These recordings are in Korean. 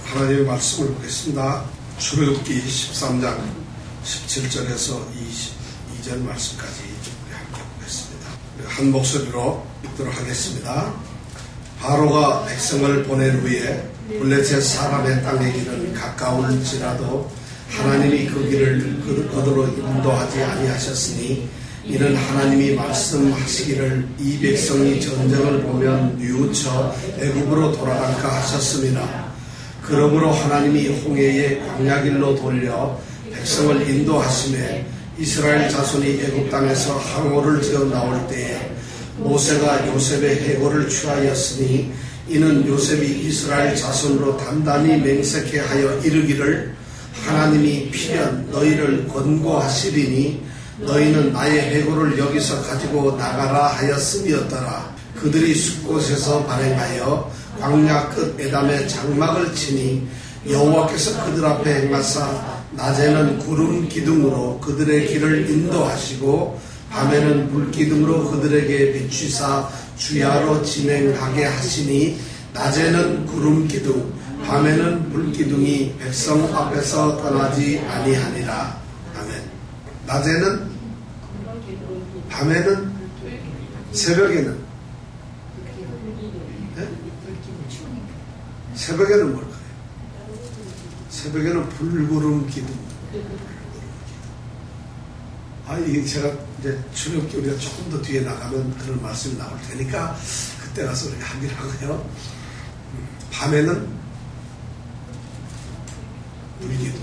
하나님의 말씀을 보겠습니다. 출애굽기 13장 17절에서 22절 말씀까지 우리 함께 보겠습니다. 한 목소리로 읽도록 하겠습니다. 바로가 백성을 보낸 후에 블레셋 사람의 땅의 길은 가까울지라도 하나님이 그 길을 그대로 인도하지 아니하셨으니 이는 하나님이 말씀하시기를 이 백성이 전쟁을 보면 뉘우쳐 애굽으로 돌아갈까 하셨습니다. 그러므로 하나님이 홍해의 광야길로 돌려 백성을 인도하심에 이스라엘 자손이 애굽 땅에서 항오를 지어 나올 때에 모세가 요셉의 해골을 취하였으니 이는 요셉이 이스라엘 자손으로 단단히 맹세케 하여 이르기를 하나님이 필연 너희를 권고하시리니 너희는 나의 해골을 여기서 가지고 나가라 하였음이었더라. 그들이 숲곳에서 발행하여 광야 끝 에담에 장막을 치니 여호와께서 그들 앞에 행하사 낮에는 구름 기둥으로 그들의 길을 인도하시고 밤에는 불기둥으로 그들에게 비추사 주야로 진행하게 하시니 낮에는 구름 기둥 밤에는 불기둥이 백성 앞에서 떠나지 아니하니라. 아멘. 낮에는 밤에는 새벽에는 네? 새벽에는 뭘까요? 새벽에는 불구름 기둥. 이게 제가 이제 출애굽기 우리가 조금 더 뒤에 나가면 그런 말씀이 나올 테니까 그때 가서 우리가 하기로 하고요. 밤에는 불기둥,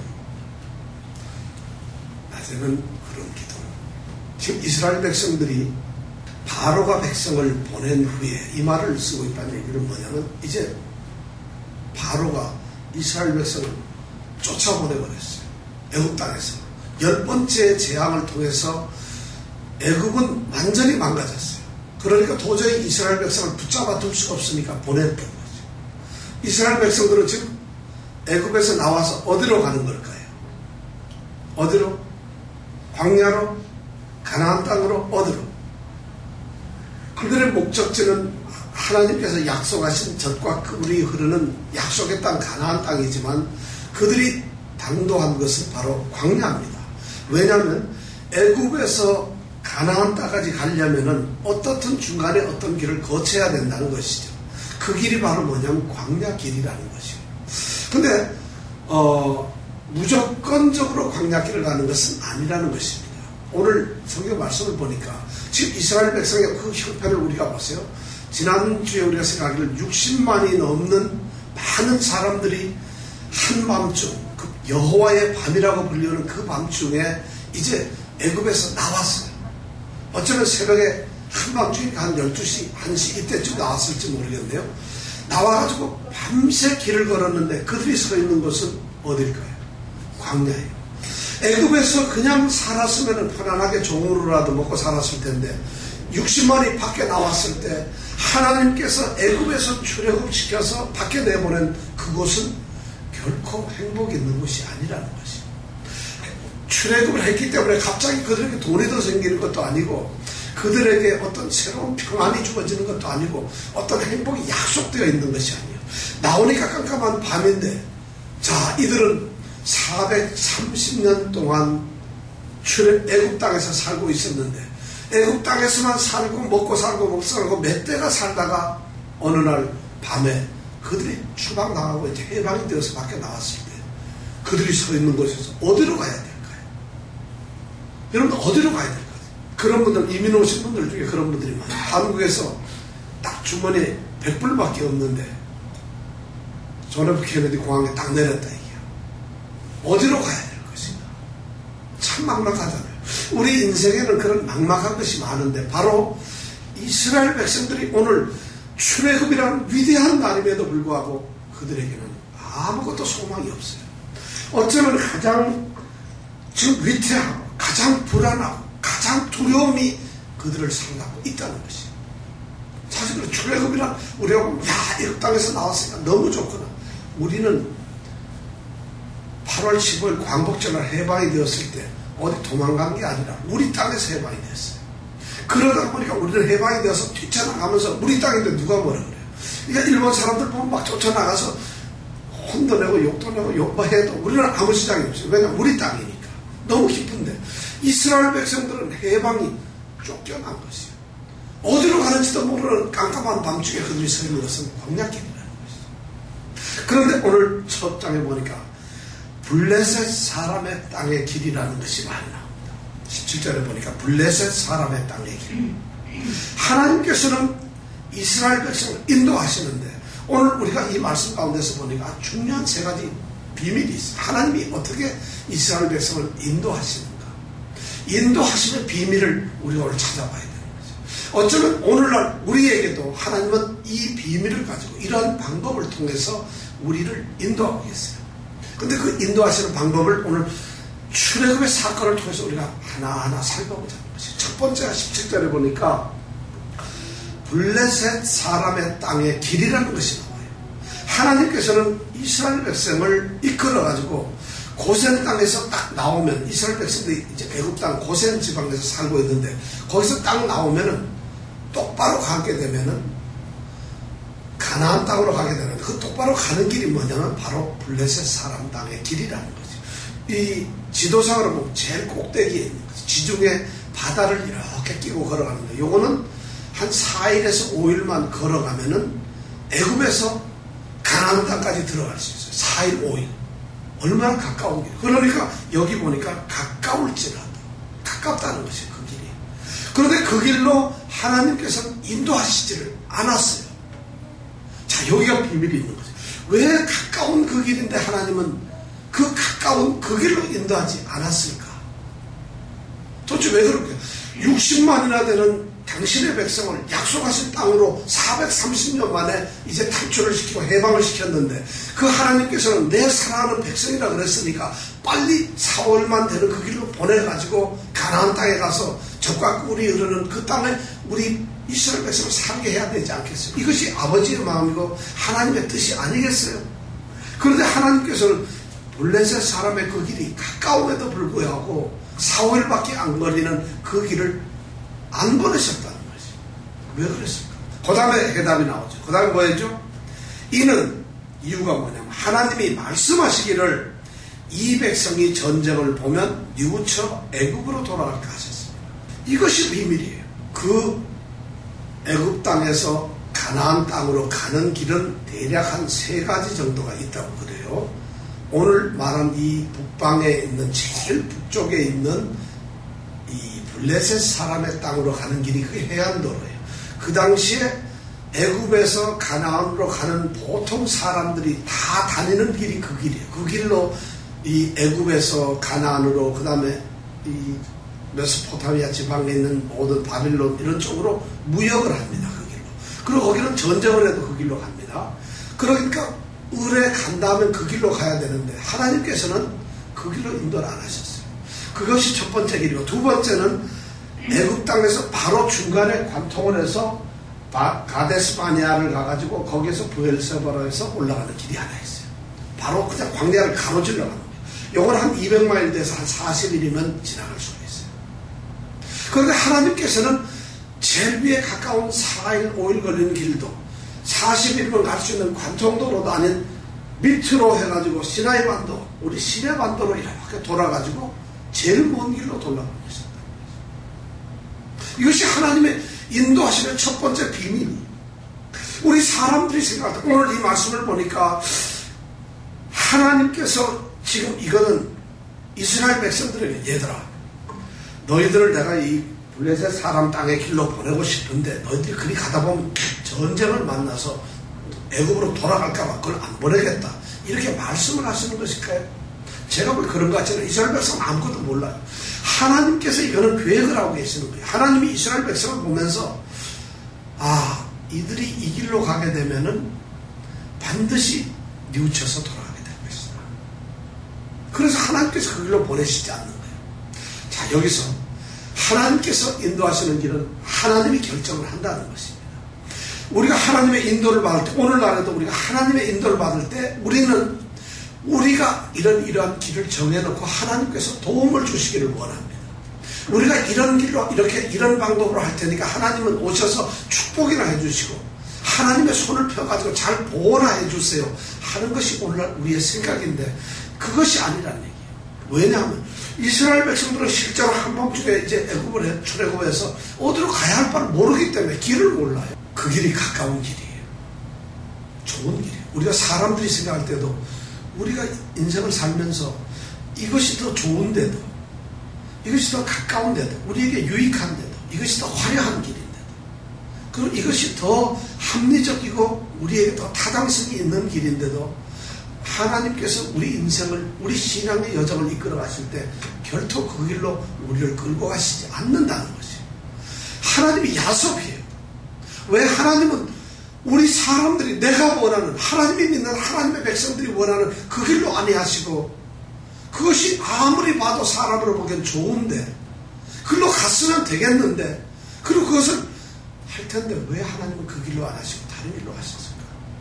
낮에는 구름 기둥. 지금 이스라엘 백성들이 바로가 백성을 보낸 후에 이 말을 쓰고 있다는 얘기는 뭐냐면 이제 바로가 이스라엘 백성을 쫓아보내버렸어요. 애굽 땅에서 10번째 재앙을 통해서 애굽은 완전히 망가졌어요. 그러니까 도저히 이스라엘 백성을 붙잡아 둘 수가 없으니까 보냈던 거죠. 이스라엘 백성들은 지금 애굽에서 나와서 어디로 가는 걸까요? 어디로? 광야로? 가나안 땅으로? 어디로? 그들의 목적지는 하나님께서 약속하신 젖과 꿀이 흐르는 약속의 땅 가나안 땅이지만 그들이 당도한 것은 바로 광야입니다. 왜냐하면 애굽에서 가나안 땅까지 가려면은 어떻든 중간에 어떤 길을 거쳐야 된다는 것이죠. 그 길이 바로 뭐냐면 광야 길이라는 것이에요. 근데 무조건적으로 광야 길을 가는 것은 아니라는 것입니다. 오늘 성경 말씀을 보니까 지금 이스라엘 백성의 그 형편을 우리가 보세요. 지난주에 우리가 생각하기를 60만이 넘는 많은 사람들이 한밤중 그 여호와의 밤이라고 불리는 그 밤중에 이제 애굽에서 나왔어요. 어쩌면 새벽에 한밤중이니까 한 12시, 1시 이때쯤 나왔을지 모르겠네요. 나와가지고 밤새 길을 걸었는데 그들이 서 있는 곳은 어딜까요? 광야예요. 애굽에서 그냥 살았으면 편안하게 종으로라도 먹고 살았을 텐데 60만이 밖에 나왔을 때 하나님께서 애굽에서 출애굽시켜서 밖에 내보낸 그곳은 결코 행복이 있는 것이 아니라는 것이에요. 출애굽을 했기 때문에 갑자기 그들에게 돈이 더 생기는 것도 아니고 그들에게 어떤 새로운 평안이 주어지는 것도 아니고 어떤 행복이 약속되어 있는 것이 아니에요. 나오니까 깜깜한 밤인데 자 이들은 430년 동안 애굽 땅에서 살고 있었는데 애굽 땅에서만 살고 먹고 살고 몇 대가 살다가 어느 날 밤에 그들이 추방당하고 이제 해방이 되어서 밖에 나왔을 때 그들이 서 있는 곳에서 어디로 가야 될까요? 여러분들 어디로 가야 될까요? 그런 분들 이민 오신 분들 중에 그런 분들이 많아요. 한국에서 딱 주머니에 100불밖에 없는데 존 F 케네디 공항에 딱 내렸다 이게요. 어디로 가야 될 것인가? 참 막막하잖아요. 우리 인생에는 그런 막막한 것이 많은데 바로 이스라엘 백성들이 오늘 출애굽이라는 위대한 날임에도 불구하고 그들에게는 아무것도 소망이 없어요. 어쩌면 가장 지금 위태하고 가장 불안하고 가장 두려움이 그들을 상하고 있다는 것이에요. 사실 그 출애굽이란 우리가 애굽 땅에서 나왔으니까 너무 좋구나. 우리는 8월 15일 광복절날 해방이 되었을 때 어디 도망간 게 아니라 우리 땅에서 해방이 됐어요. 그러다 보니까 우리는 해방이 되어서 뛰쳐나가면서 우리 땅인데 누가 뭐라 그래요. 그러니까 일본 사람들 보면 막 쫓아나가서 혼도 내고 욕도 내고 욕해도 우리는 아무 지장이 없어요. 왜냐하면 우리 땅이니까. 너무 기쁜데 이스라엘 백성들은 해방이 쫓겨난 것이에요. 어디로 가는지도 모르는 깜깜한 밤중에 그들이 서 있는 것은 광야길이라는 것이죠. 그런데 오늘 첫 장에 보니까 블레셋 사람의 땅의 길이라는 것이 많이 나옵니다. 17절에 보니까 블레셋 사람의 땅의 길. 하나님께서는 이스라엘 백성을 인도하시는데 오늘 우리가 이 말씀 가운데서 보니까 중요한 세 가지 비밀이 있어요. 하나님이 어떻게 이스라엘 백성을 인도하시는가. 인도하시는 비밀을 우리가 오늘 찾아봐야 되는 거죠. 어쩌면 오늘날 우리에게도 하나님은 이 비밀을 가지고 이러한 방법을 통해서 우리를 인도하고 계세요. 근데 그 인도하시는 방법을 오늘 출애굽의 사건을 통해서 우리가 하나하나 살펴보자는 것이죠. 첫 번째가 17절에 보니까 블레셋 사람의 땅의 길이라는 것이 나와요. 하나님께서는 이스라엘 백성을 이끌어가지고 고센 땅에서 딱 나오면 이스라엘 백성들이 이제 애굽 땅 고센 지방에서 살고 있는데 거기서 딱 나오면은 똑바로 가게 되면은 가나안 땅으로 가게 되는데 그 똑바로 가는 길이 뭐냐면 바로 블레셋 사람 땅의 길이라는 거죠. 이 지도상으로 보면 제일 꼭대기에 있는 거죠. 지중해 바다를 이렇게 끼고 걸어가는데 요거는 한 4일에서 5일만 걸어가면은 애굽에서 가나안 땅까지 들어갈 수 있어요. 4일 5일. 얼마나 가까운 길. 그러니까 여기 보니까 가까울지라도 가깝다는 것이에요. 그 길이. 그런데 그 길로 하나님께서는 인도하시지를 않았어요. 자, 여기가 비밀이 있는 거죠. 왜 가까운 그 길인데 하나님은 그 가까운 그 길로 인도하지 않았을까? 도대체 왜 그럴까요? 60만이나 되는 당신의 백성을 약속하신 땅으로 430년 만에 이제 탈출을 시키고 해방을 시켰는데 그 하나님께서는 내 사랑하는 백성이라 그랬으니까 빨리 4월만 되는 그 길로 보내가지고 가나안 땅에 가서 젖과 꿀이 흐르는 그 땅에 우리 이스라엘 백성을 살게 해야 되지 않겠어요? 이것이 아버지의 마음이고 하나님의 뜻이 아니겠어요? 그런데 하나님께서는 블레셋 사람의 그 길이 가까움에도 불구하고 4, 5일밖에 안 걸리는 그 길을 안 보내셨다는 거지. 왜 그랬을까? 그 다음에 해답이 나오죠. 그 다음에 뭐였죠? 이는 이유가 뭐냐면 하나님이 말씀하시기를 이 백성이 전쟁을 보면 뉘우쳐 애굽으로 돌아갈까 하셨습니다. 이것이 비밀이에요. 그 애굽 땅에서 가나안 땅으로 가는 길은 대략 한 3가지 정도가 있다고 그래요. 오늘 말한 이 북방에 있는 제일 북쪽에 있는 이 블레셋 사람의 땅으로 가는 길이 그게 해안도로예요. 그 당시에 애굽에서 가나안으로 가는 보통 사람들이 다 다니는 길이 그 길이에요. 그 길로 이 애굽에서 가나안으로 그 다음에 이 메소포타미아 지방에 있는 모든 바빌론 이런 쪽으로 무역을 합니다. 그 길로. 그리고 거기는 전쟁을 해도 그 길로 갑니다. 그러니까 을에 간다면 그 길로 가야 되는데 하나님께서는 그 길로 인도를 안 하셨어요. 그것이 첫 번째 길이고 두 번째는 애굽 땅에서 바로 중간에 관통을 해서 가데스바니아를 가가지고 거기에서 브엘세바로에서 올라가는 길이 하나 있어요. 바로 그냥 광야를 가로질러 가는 거예요. 이건 한 200마일 돼서 한 40일이면 지나갈 수가 있어요. 그런데 하나님께서는 제일 위에 가까운 4일, 5일 걸리는 길도 40일이면 갈 수 있는 관통도로도 아닌 밑으로 해가지고 시나이 반도, 우리 시내 반도로 이렇게 돌아가지고 제일 먼 길로 돌아가는 것입니다. 이것이 하나님의 인도하시는 첫 번째 비밀이에요. 우리 사람들이 생각할 때 오늘 이 말씀을 보니까 하나님께서 지금 이거는 이스라엘 백성들에게 얘들아 너희들을 내가 이 블레셋 사람 땅의 길로 보내고 싶은데 너희들이 그리 가다 보면 전쟁을 만나서 애굽으로 돌아갈까봐 그걸 안 보내겠다 이렇게 말씀을 하시는 것일까요? 제가 볼 그런 것 같지는 이스라엘 백성은 아무것도 몰라요. 하나님께서 이거는 계획을 하고 계시는 거예요. 하나님이 이스라엘 백성을 보면서 이들이 이 길로 가게 되면은 반드시 뉘우쳐서 돌아가게 될 것이다. 그래서 하나님께서 그 길로 보내시지 않는 거예요. 자, 여기서 하나님께서 인도하시는 길은 하나님이 결정을 한다는 것입니다. 우리가 하나님의 인도를 받을 때, 오늘날에도 우리가 하나님의 인도를 받을 때 우리는 우리가 이러한 길을 정해놓고 하나님께서 도움을 주시기를 원합니다. 우리가 이런 길로 이런 방법으로 할 테니까 하나님은 오셔서 축복이나 해주시고 하나님의 손을 펴가지고 잘 보호나 해주세요 하는 것이 오늘날 우리의 생각인데 그것이 아니라는 얘기예요. 왜냐하면 이스라엘 백성들은 실제로 한밤중에 이제 애굽을 출애굽해서 어디로 가야 할 바를 모르기 때문에 길을 몰라요. 그 길이 가까운 길이에요. 좋은 길이에요. 우리가 사람들이 생각할 때도 우리가 인생을 살면서 이것이 더 좋은데도, 이것이 더 가까운데도, 우리에게 유익한데도, 이것이 더 화려한 길인데도, 그리고 이것이 더 합리적이고 우리에게 더 타당성이 있는 길인데도 하나님께서 우리 인생을, 우리 신앙의 여정을 이끌어 가실 때 별도 그 길로 우리를 끌고 가시지 않는다는 것이에요. 하나님이 야속해요. 왜? 하나님은 우리 사람들이 내가 원하는, 하나님이 믿는 하나님의 백성들이 원하는 그 길로 아니하시고, 그것이 아무리 봐도 사람으로 보기엔 좋은데, 그걸로 갔으면 되겠는데, 그리고 그것을 할 텐데 왜 하나님은 그 길로 안 하시고 다른 길로 하셨을까?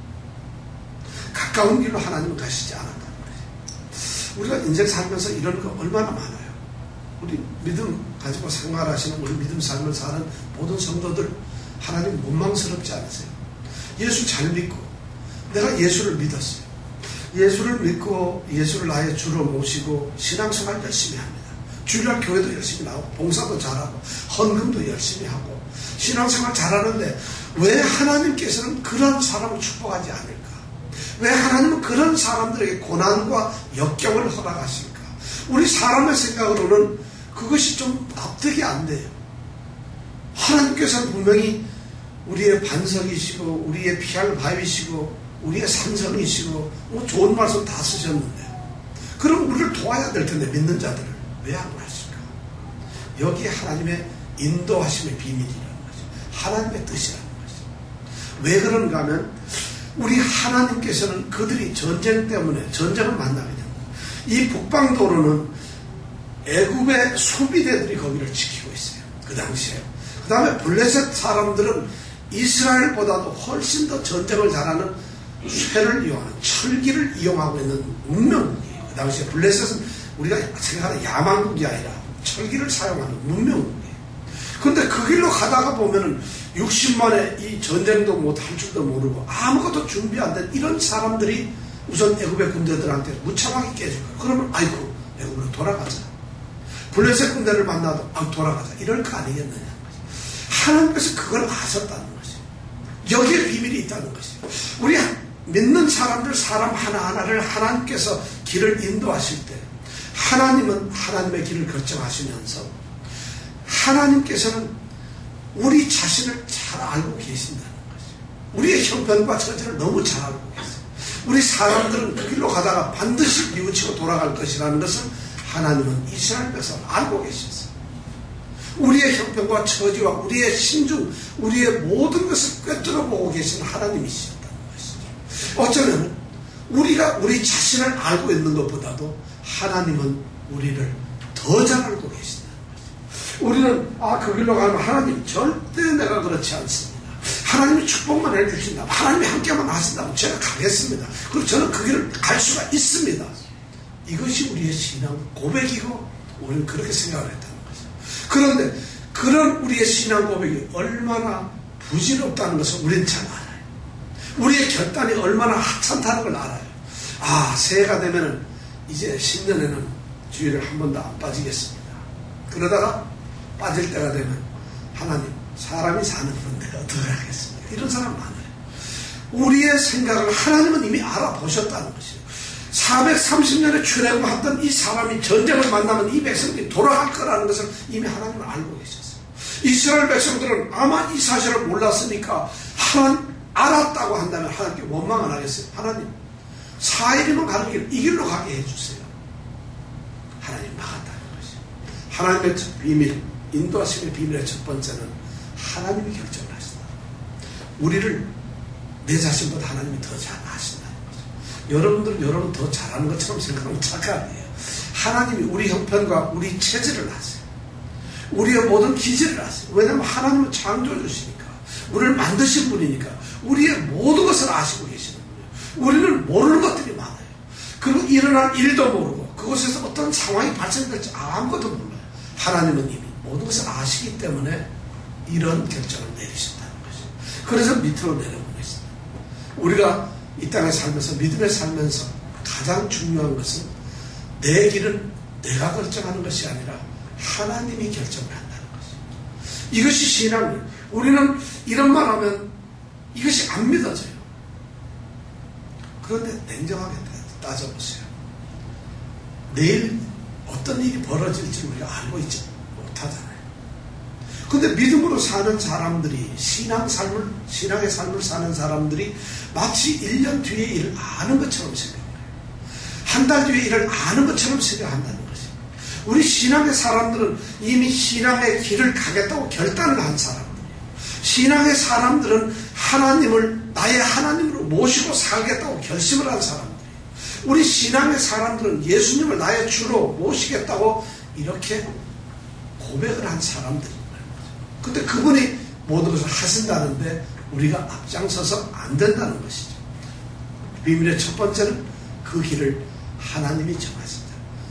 가까운 길로 하나님은 가시지 않았단 말이에요. 우리가 인생 살면서 이런 거 얼마나 많아요. 우리 믿음 가지고 생활하시는, 우리 믿음 삶을 사는 모든 성도들, 하나님 원망스럽지 않으세요? 예수 잘 믿고, 내가 예수를 믿었어요. 예수를 믿고 예수를 나의 주로 모시고 신앙생활 열심히 합니다. 주일날 교회도 열심히 나오고 봉사도 잘하고 헌금도 열심히 하고 신앙생활 잘하는데 왜 하나님께서는 그런 사람을 축복하지 않을까? 왜 하나님은 그런 사람들에게 고난과 역경을 허락하실까? 우리 사람의 생각으로는 그것이 좀 납득이 안 돼요. 하나님께서는 분명히 우리의 반석이시고 우리의 피할 바위시고 우리의 산성이시고 뭐 좋은 말씀 다 쓰셨는데, 그럼 우리를 도와야 될 텐데 믿는 자들을 왜 안 하실까? 여기에 하나님의 인도하심의 비밀이라는 거죠. 하나님의 뜻이라는 거죠. 왜 그런가 하면 우리 하나님께서는 그들이 전쟁 때문에 전쟁을 만나게 됩니다. 이 북방도로는 애굽의 수비대들이 거기를 지키고 있어요. 그 당시에. 그 다음에 블레셋 사람들은 이스라엘보다도 훨씬 더 전쟁을 잘하는 쇠를 이용하는, 철기를 이용하고 있는 문명국이에요. 그 당시에 블레셋은 우리가 생각하는 야만국이 아니라 철기를 사용하는 문명국이에요. 그런데 그 길로 가다가 보면은 60만의 이 전쟁도 못할 줄도 모르고 아무것도 준비 안 된 이런 사람들이 우선 애굽의 군대들한테 무참하게 깨질 거예요. 그러면 아이고 애굽으로 돌아가자. 블레셋 군대를 만나도 돌아가자. 이럴 거 아니겠느냐. 하나님께서 그걸 아셨다는 것이에요. 여기에 비밀이 있다는 것이에요. 우리 믿는 사람들, 사람 하나하나를 하나님께서 길을 인도하실 때 하나님은 하나님의 길을 결정하시면서 하나님께서는 우리 자신을 잘 알고 계신다는 것이에요. 우리의 형편과 처지를 너무 잘 알고 계세요. 우리 사람들은 그 길로 가다가 반드시 뉘우치고 돌아갈 것이라는 것을 하나님은 이스라엘 백성을 알고 계셨어요. 우리의 형편과 처지와 우리의 신중, 우리의 모든 것을 꿰뚫어 보고 계신 하나님이시었다는 것이죠. 어쩌면 우리가 우리 자신을 알고 있는 것보다도 하나님은 우리를 더 잘 알고 계신다는 것이죠. 우리는 그 길로 가면 하나님 절대 내가 그렇지 않습니다. 하나님이 축복만 해주신다. 하나님이 함께만 하신다면 제가 가겠습니다. 그리고 저는 그 길을 갈 수가 있습니다. 이것이 우리의 신앙 고백이고 우리는 그렇게 생각을 했다는 거죠. 그런데 그런 우리의 신앙 고백이 얼마나 부질없다는 것을 우리는 잘 알아요. 우리의 결단이 얼마나 하찮다는 걸 알아요. 새해가 되면은 이제 신년에는 주일을 한 번도 안 빠지겠습니다. 그러다가 빠질 때가 되면 하나님 사람이 사는 건데 어떻게 하겠습니까? 이런 사람 많아요. 우리의 생각을 하나님은 이미 알아보셨다는 것이에요. 430년에 출애굽했던 이 사람이 전쟁을 만나면 이 백성들이 돌아갈 거라는 것을 이미 하나님은 알고 계셨어요. 이스라엘 백성들은 아마 이 사실을 몰랐으니까 하나님 알았다고 한다면 하나님께 원망 안 하겠어요? 하나님 4일이면 가는 길 이 길로 가게 해주세요. 하나님 막았다는 것이에요. 하나님의 비밀, 인도하심의 비밀의 첫 번째는 하나님이 결정을 하신다. 우리를 내 자신보다 하나님이 더 잘 아신다는 거죠. 여러분들은 여러분 더 잘하는 것처럼 생각하면 착각이에요. 하나님이 우리 형편과 우리 체질을 아세요. 우리의 모든 기질을 아세요. 왜냐하면 하나님은 창조주시니까, 우리를 만드신 분이니까 우리의 모든 것을 아시고 계시는 분이에요. 우리는 모르는 것들이 많아요. 그리고 일어날 일도 모르고 그곳에서 어떤 상황이 발생될지 아무것도 몰라요. 하나님은 이미 모든 것을 아시기 때문에 이런 결정을 내리신다는 것이죠. 그래서 밑으로 내려보내시죠. 우리가 이 땅에 살면서 믿음에 살면서 가장 중요한 것은 내 길은 내가 결정하는 것이 아니라 하나님이 결정을 한다는 것이. 이것이 신앙이에요. 우리는 이런 말 하면 이것이 안 믿어져요. 그런데 냉정하게 따져보세요. 내일 어떤 일이 벌어질지 우리가 알고 있지 못하잖아요. 근데 믿음으로 사는 사람들이 신앙의 삶을 사는 사람들이 마치 1년 뒤의 일을 아는 것처럼 생각해요. 한 달 뒤의 일을 아는 것처럼 생각한다는 것이에요. 우리 신앙의 사람들은 이미 신앙의 길을 가겠다고 결단을 한 사람들이에요. 신앙의 사람들은 하나님을 나의 하나님으로 모시고 살겠다고 결심을 한 사람들이에요. 우리 신앙의 사람들은 예수님을 나의 주로 모시겠다고 이렇게 고백을 한 사람들이에요. 근데 그분이 모든 것을 하신다는데 우리가 앞장서서 안 된다는 것이죠. 비밀의 첫 번째는 그 길을 하나님이 정하신다.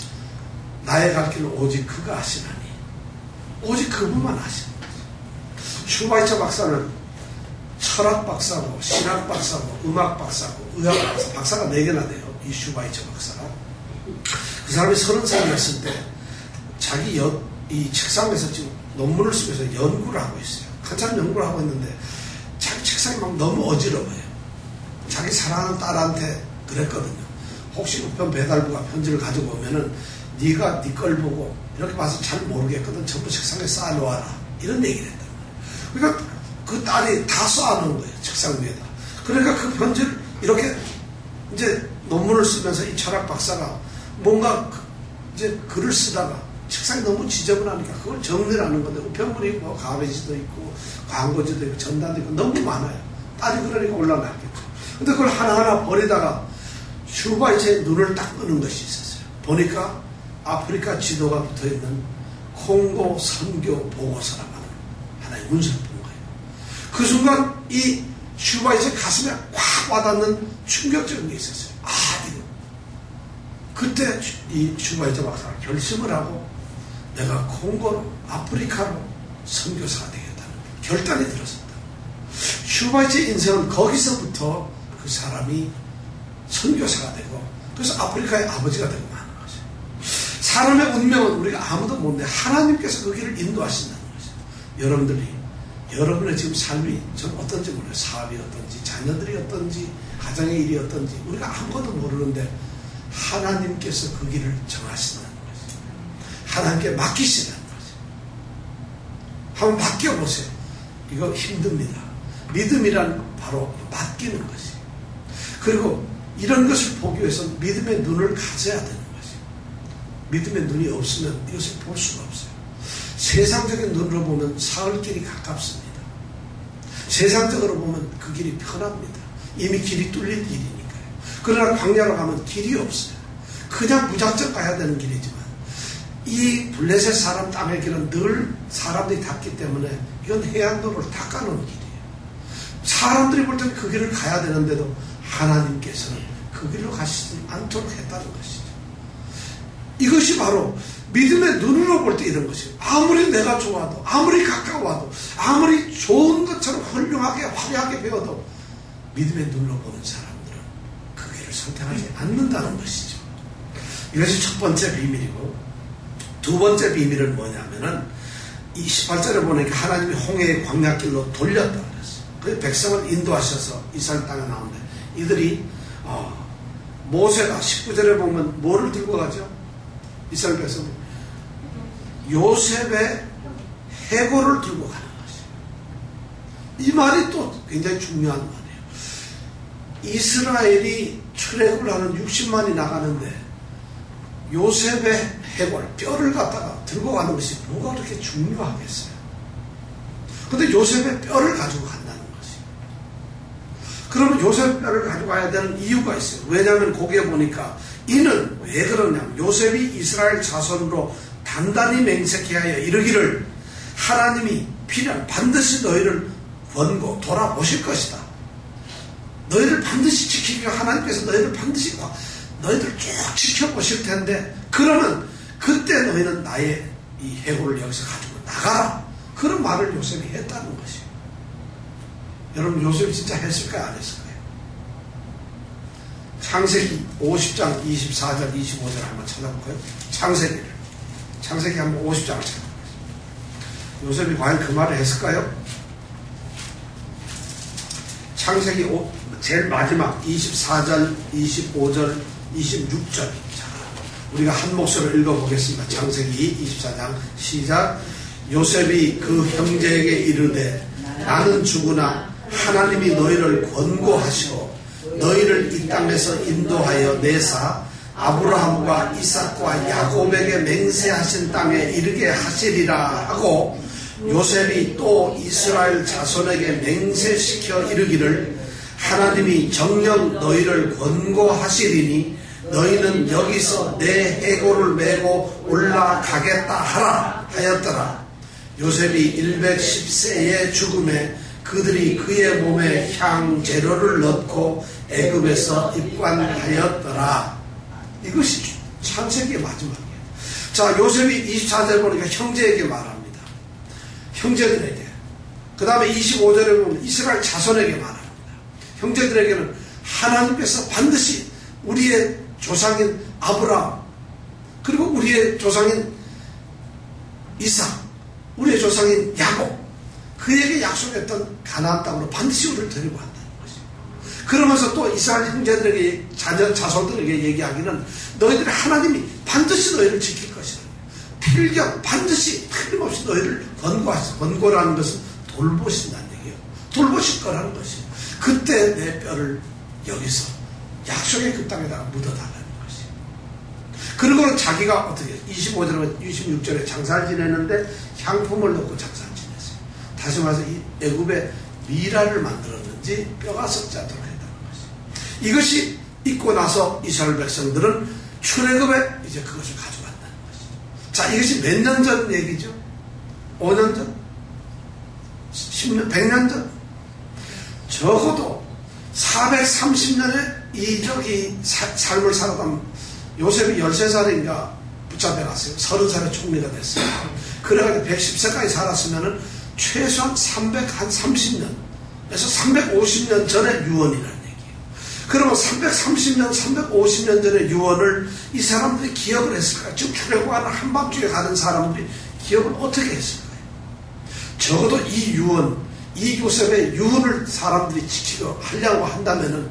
나의 갈 길을 오직 그가 하시나니 오직 그분만 하시는 거죠. 슈바이처 박사는 철학 박사고 신학 박사고 음악 박사고 의학 박사, 박사가 4개나 돼요. 이 슈바이처 박사가. 그 사람이 30살이었을 때 자기 이 책상에서 지금 논문을 쓰면서 연구를 하고 있어요. 한참 연구를 하고 있는데 자기 책상이 막 너무 어지러워요. 자기 사랑하는 딸한테 그랬거든요. 혹시 우편 배달부가 편지를 가지고 오면은 네가 네 걸 보고 이렇게 봐서 잘 모르겠거든. 전부 책상에 쌓아놓아라. 이런 얘기를 했단 말이에요. 그러니까 그 딸이 다 쌓아놓은 거예요. 책상 위에다. 그러니까 그 편지를 이렇게 이제 논문을 쓰면서 이 철학 박사가 뭔가 이제 글을 쓰다가 책상이 너무 지저분하니까 그걸 정리를 하는 건데 우편물이 있고 가베지도 있고 광고지도 있고 전단도 있고 너무 많아요. 딸이 그러니까 올라갔겠죠. 근데 그걸 하나하나 버리다가 슈바이처의 눈을 딱 뜨는 것이 있었어요. 보니까 아프리카 지도가 붙어있는 콩고 선교 보고서라고 하는 하나의 문서를 본 거예요. 그 순간 이 슈바이처 가슴에 확 와닿는 충격적인 게 있었어요. 이거. 그때 이 슈바이처 박사가 결심을 하고 내가 콩고로 아프리카로 선교사가 되겠다는 결단이 들었습니다. 슈바이처 인생은 거기서부터 그 사람이 선교사가 되고 그래서 아프리카의 아버지가 되고 마는 거죠. 사람의 운명은 우리가 아무도 못 내. 하나님께서 그 길을 인도하신다는 거죠. 여러분의 지금 삶이 전 어떤지 몰라요. 사업이 어떤지 자녀들이 어떤지 가정의 일이 어떤지 우리가 아무것도 모르는데 하나님께서 그 길을 정하신다는 거죠. 하나님께 맡기시다는 거죠. 한번 맡겨보세요. 이거 힘듭니다. 믿음이란 바로 맡기는 것이. 그리고 이런 것을 보기 위해서 믿음의 눈을 가져야 되는 것이. 믿음의 눈이 없으면 이것을 볼 수가 없어요. 세상적인 눈으로 보면 사흘길이 가깝습니다. 세상적으로 보면 그 길이 편합니다. 이미 길이 뚫린 길이니까요. 그러나 광야로 가면 길이 없어요. 그냥 무작정 가야 되는 길이지만 이 블레셋 사람 땅의 길은 늘 사람들이 닿기 때문에 이건 해안도로를 닦아놓은 길이에요. 사람들이 볼 때는 그 길을 가야 되는데도 하나님께서는 그 길로 가시지 않도록 했다는 것이죠. 이것이 바로 믿음의 눈으로 볼 때 이런 것이에요. 아무리 내가 좋아도 아무리 가까워도 아무리 좋은 것처럼 훌륭하게 화려하게 배워도 믿음의 눈으로 보는 사람들은 그 길을 선택하지 않는다는 것이죠. 이것이 첫 번째 비밀이고 두 번째 비밀은 뭐냐면은 이 18절에 보니까 하나님이 홍해의 광야길로 돌렸다 그랬어요. 그 백성을 인도하셔서 이스라엘 땅에 나오는데 이들이 모세가 19절에 보면 뭐를 들고 가죠? 이스라엘 백성은 요셉의 해골을 들고 가는 것이에요. 이 말이 또 굉장히 중요한 말이에요. 이스라엘이 출애굽을 하는 60만이 나가는데 요셉의 해골, 뼈를 갖다가 들고 가는 것이 뭐가 그렇게 중요하겠어요. 근데 요셉의 뼈를 가지고 간다는 것이에요. 그러면 요셉 뼈를 가지고 가야 되는 이유가 있어요. 왜냐하면 거기에 보니까 이는 왜 그러냐면 요셉이 이스라엘 자손으로 단단히 맹세케 하여 이르기를 하나님이 필요한 반드시 너희를 원고 돌아보실 것이다. 너희를 반드시 지키기 위해 하나님께서 너희를 반드시 너희들 쭉 지켜보실 텐데 그러면 그때 너희는 나의 이 해골을 여기서 가지고 나가라. 그런 말을 요셉이 했다는 것이에요. 여러분 요셉이 진짜 했을까요? 안 했을까요? 창세기 50장 24절 25절 한번 찾아볼까요? 창세기 한번 50장을 찾아볼까요? 요셉이 과연 그 말을 했을까요? 창세기 제일 마지막 24절 25절 26절. 자, 우리가 한 목소리로 읽어보겠습니다. 창세기 24장 시작. 요셉이 그 형제에게 이르되 나는 죽으나 하나님이 너희를 권고하시고 너희를 이 땅에서 인도하여 내사 아브라함과 이삭과 야곱에게 맹세하신 땅에 이르게 하시리라 하고 요셉이 또 이스라엘 자손에게 맹세시켜 이르기를 하나님이 정녕 너희를 권고하시리니 너희는 여기서 내 해골을 메고 올라가겠다 하라 하였더라. 요셉이 110세의 죽음에 그들이 그의 몸에 향재료를 넣고 애굽에서 입관하였더라. 이것이 창세기의 마지막이에요. 자, 요셉이 24절 보니까 형제에게 말합니다. 형제들에게. 그 다음에 25절에 보면 이스라엘 자손에게 말합니다. 형제들에게는 하나님께서 반드시 우리의 조상인 아브라함, 그리고 우리의 조상인 이삭, 우리의 조상인 야곱, 그에게 약속했던 가나안 땅으로 반드시 우리를 데리고 간다는 것이죠. 그러면서 또 이스라엘 형제들에게 자손들에게 얘기하기는 너희들의 하나님이 반드시 너희를 지킬 것이다. 필경 반드시 틀림없이 너희를 권고라는 것은 돌보신다는 얘기예요. 돌보실 거라는 것이에요. 그때 내 뼈를 여기서 약속의 그 땅에다가 묻어달라는 것이에요. 그리고는 자기가 어떻게 25절에 26절에 장사를 지내는데 향품을 넣고 장사를 지냈어요. 다시 말해서 이 애굽에 미라를 만들었는지 뼈가 썩지 않도록 했다는 것이에요. 이것이 있고 나서 이스라엘 백성들은 출애굽에 이제 그것을 가져간다는 것이죠. 자, 이것이 몇 년 전 얘기죠? 5년 전? 10년? 100년 전? 적어도 430년의 이적이 삶을 살아가면 요셉이 13살인가 붙잡혀갔어요. 30살에 총리가 됐어요. 그래가지고 110세까지 살았으면 최소한 330년에서 350년 전의 유언이라는 얘기예요. 그러면 330년, 350년 전의 유언을 이 사람들이 기억을 했을까요? 지금 출애굽하는 한밤중에 가는 사람들이 기억을 어떻게 했을까요? 적어도 이 유언, 이 요셉의 유언을 사람들이 지키려 하려고 한다면은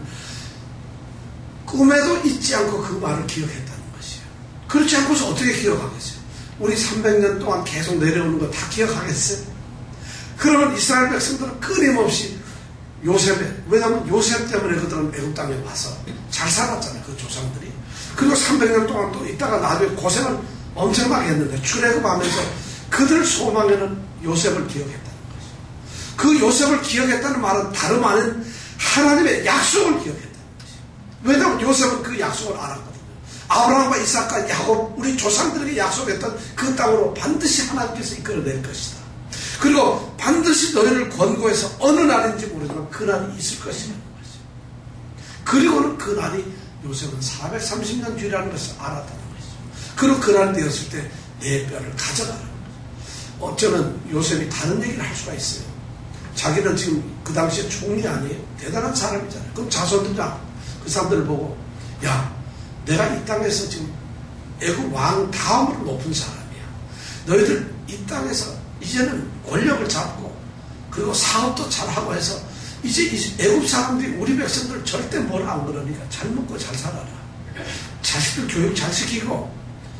꿈에도 잊지 않고 그 말을 기억했다는 것이에요. 그렇지 않고서 어떻게 기억하겠어요? 우리 300년 동안 계속 내려오는 거 다 기억하겠어요? 그러면 이스라엘 백성들은 끊임없이 요셉에, 왜냐하면 요셉 때문에 그들은 애굽 땅에 와서 잘 살았잖아요. 그 조상들이. 그리고 300년 동안 또 있다가 나중에 고생을 엄청나게 했는데 출애굽하면서 그들 소망에는 요셉을 기억했다는 것이에요. 그 요셉을 기억했다는 말은 다름 아닌 하나님의 약속을 기억했다는 것이에요. 왜냐하면 요셉은 그 약속을 알았거든요. 아브라함과 이삭과 야곱, 우리 조상들에게 약속했던 그 땅으로 반드시 하나님께서 이끌어낼 것이다. 그리고 반드시 너희를 권고해서 어느 날인지 모르지만 그 날이 있을 것이라는 것이죠. 그리고는 그 날이 요셉은 430년 뒤라는 것을 알았다는 것이죠. 그리고 그 날이 되었을 때 내 뼈를 가져가라는 거죠. 어쩌면 요셉이 다른 얘기를 할 수가 있어요. 자기는 지금 그 당시에 총리 아니에요. 대단한 사람이잖아요. 그럼 자손들이랑 그 사람들을 보고, 야, 내가 이 땅에서 지금 애굽 왕 다음으로 높은 사람이야. 너희들 이 땅에서 이제는 권력을 잡고 그리고 사업도 잘하고 해서 이제 애굽 사람들이 우리 백성들 절대 뭘 안 그러니까 잘 먹고 잘 살아라. 자식들 교육 잘 시키고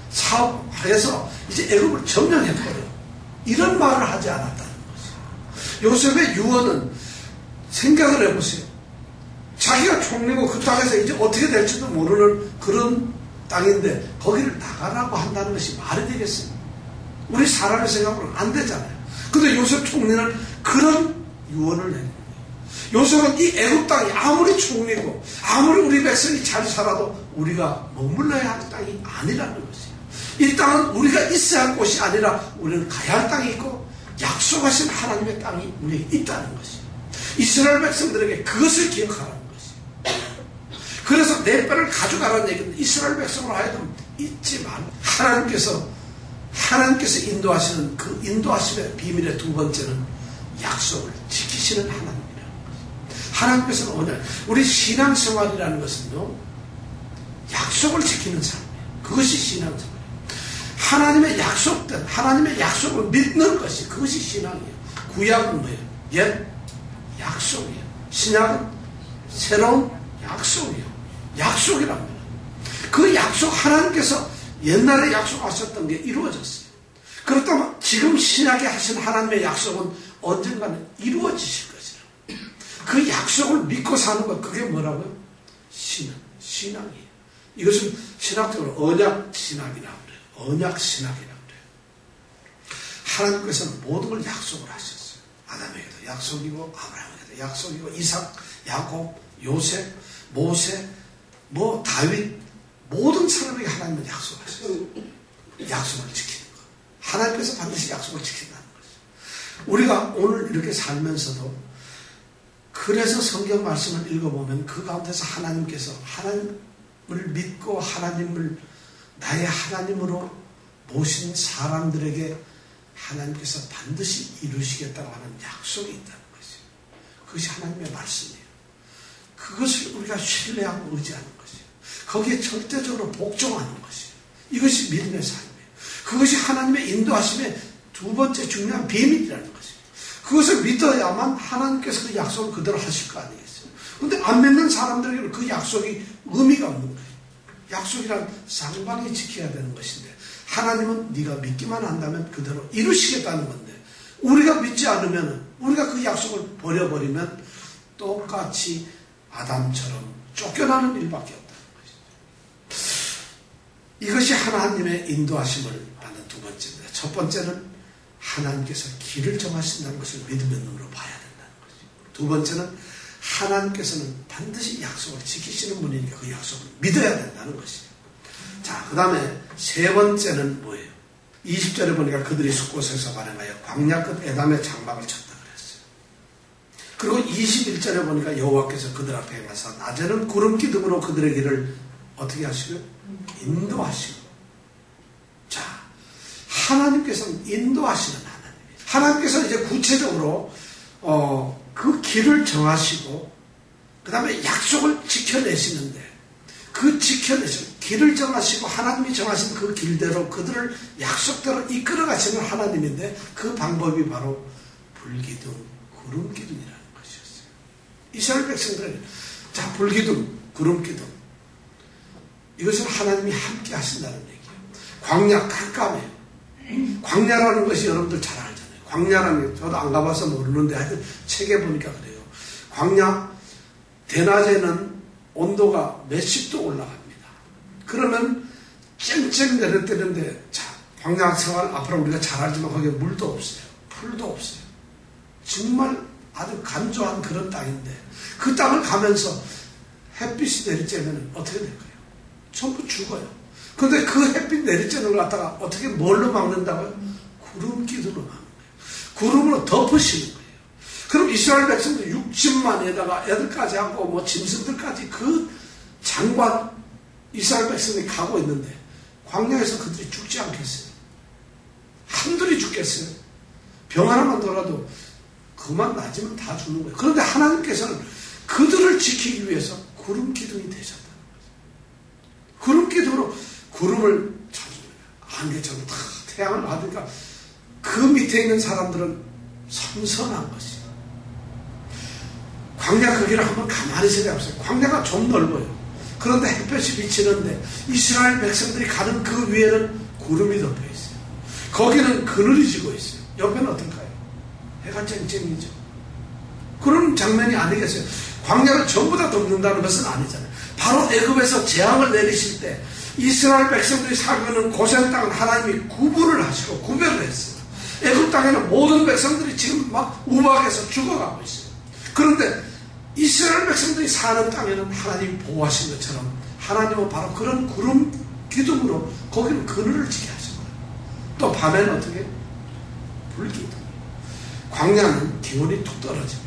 사업해서 이제 애굽을 점령해버려. 이런 말을 하지 않았다는 거죠. 요셉의 유언은 생각을 해보세요. 자기가 총리고 그 땅에서 이제 어떻게 될지도 모르는 그런 땅인데 거기를 나가라고 한다는 것이 말이 되겠어요? 우리 사람의 생각으로는 안 되잖아요. 근데 요셉 총리는 그런 유언을 낸 거예요. 요셉은 이 애굽 땅이 아무리 총리고 아무리 우리 백성이 잘 살아도 우리가 머물러야 할 땅이 아니라는 것이에요. 이 땅은 우리가 있어야 할 곳이 아니라 우리는 가야 할 땅이 있고 약속하신 하나님의 땅이 우리에게 있다는 것이에요. 이스라엘 백성들에게 그것을 기억하라는 것이에요. 그래서 내 뼈를 가져가라는 얘기는 이스라엘 백성으로 하여금 잊지 말고 하나님께서 인도하시는 그 인도하심의 비밀의 두 번째는 약속을 지키시는 하나님이라는 것이에요. 하나님께서는 오늘 우리 신앙생활이라는 것은요, 약속을 지키는 삶이에요. 그것이 신앙생활이에요. 하나님의 약속된 하나님의 약속을 믿는 것이 그것이 신앙이에요. 구약은 뭐예요? 옛 약속이에요. 신약은 새로운 약속이에요. 약속이랍니다. 그 약속 하나님께서 옛날에 약속하셨던 게 이루어졌어요. 그렇다면 지금 신약에 하신 하나님의 약속은 언젠가는 이루어지실 것이라고. 그 약속을 믿고 사는 것, 그게 뭐라고요? 신앙이에요. 이것은 신학적으로 언약신학이라고 그래요. 언약신학이라고 그래요. 하나님께서는 모든 걸 약속을 하셨어요. 아담에게도 약속이고 아브라함에게도 약속이고 이삭, 야곱, 요셉, 모세, 다윗, 모든 사람에게 하나님은 약속하셨어요. 약속을 지키는 것. 하나님께서 반드시 약속을 지킨다는 거죠. 우리가 오늘 이렇게 살면서도 그래서 성경 말씀을 읽어보면 그 가운데서 하나님께서 하나님을 믿고 하나님을 나의 하나님으로 모신 사람들에게 하나님께서 반드시 이루시겠다고 하는 약속이 있다는 것이죠. 그것이 하나님의 말씀이에요. 그것을 우리가 신뢰하고 의지하는 것이에요. 거기에 절대적으로 복종하는 것이에요. 이것이 믿음의 삶이에요. 그것이 하나님의 인도하심의 두 번째 중요한 비밀이라는 것이에요. 그것을 믿어야만 하나님께서 그 약속을 그대로 하실 거 아니겠어요. 그런데 안 믿는 사람들에게는 그 약속이 의미가 없는 거예요. 약속이란 쌍방이 지켜야 되는 것인데 하나님은 네가 믿기만 한다면 그대로 이루시겠다는 건데 우리가 믿지 않으면 우리가 그 약속을 버려버리면 똑같이 아담처럼 쫓겨나는 일밖에 없다는 것이죠. 이것이 하나님의 인도하심을 하는 두 번째입니다. 첫 번째는 하나님께서 길을 정하신다는 것을 믿음의 눈으로 봐야 된다는 것이죠. 두 번째는 하나님께서는 반드시 약속을 지키시는 분이니까 그 약속을 믿어야 된다는 것이에요. 자, 그 다음에 세 번째는 뭐예요? 20절에 보니까 그들이 숫곳에서 발행하여 광야 끝 에담의 장막을 쳤다 그랬어요. 그리고 21절에 보니까 여호와께서 그들 앞에 행하사 낮에는 구름 기둥으로 그들의 길을 어떻게 하시고요? 인도하시고. 자, 하나님께서는 인도하시는 하나님이에요. 하나님께서 이제 구체적으로 그 길을 정하시고 그 다음에 약속을 지켜내시는데 그 지켜내시고 길을 정하시고 하나님이 정하신 그 길대로 그들을 약속대로 이끌어 가시는 하나님인데 그 방법이 바로 불기둥, 구름기둥이라는 것이었어요. 이스라엘 백성들에게 자, 불기둥, 구름기둥 이것은 하나님이 함께 하신다는 얘기예요. 광야 깜깜해요. 광야라는 것이 여러분들 잘 알잖아요. 광야라는 게 저도 안 가봐서 모르는데 하여튼 책에 보니까 그래요. 광야 대낮에는 온도가 몇십 도 올라갑니다. 그러면 쨍쨍 내렸대는데 자, 광야 생활 앞으로 우리가 잘 알지만 거기에 물도 없어요. 풀도 없어요. 정말 아주 간조한 그런 땅인데 그 땅을 가면서 햇빛이 내리쬐면 어떻게 될까요? 전부 죽어요. 그런데 그 햇빛 내리쬐는 걸 갖다가 어떻게 뭘로 막는다고요? 구름 기둥으로 막는 거예요. 구름으로 덮으시는 거예요. 그럼 이스라엘 백성들 60만에다가 애들까지 하고 짐승들까지 그 장관 이스라엘 백성이 가고 있는데 광야에서 그들이 죽지 않겠어요? 한둘이 죽겠어요? 병 하나만 돌아도 그만 낮으면 다 죽는 거예요. 그런데 하나님께서는 그들을 지키기 위해서 구름 기둥이 되셨다는 거죠. 구름 기둥으로 구름을 안개처럼 다 태양을 받으니까 그 밑에 있는 사람들은 선선한 것이에요. 광야 그 길을 한번 가만히 생각해보세요. 광야가 좀 넓어요. 그런데 햇볕이 비치는데 이스라엘 백성들이 가는 그 위에는 구름이 덮여 있어요. 거기는 그늘이 지고 있어요. 옆에는 어떨까요? 해가 쨍쨍이죠. 그런 장면이 아니겠어요? 광야를 전부 다 덮는다는 것은 아니잖아요. 바로 애굽에서 재앙을 내리실 때 이스라엘 백성들이 살고 있는 고센 땅은 하나님이 구분을 하시고 구별을 했어요. 애굽 땅에는 모든 백성들이 지금 막 우박에서 죽어가고 있어요. 그런데 이스라엘 백성들이 사는 땅에는 하나님이 보호하신 것처럼 하나님은 바로 그런 구름 기둥으로 거기는 그늘을 지게 하신 거예요. 또 밤에는 어떻게? 불기둥. 광야는 기온이 툭 떨어집니다.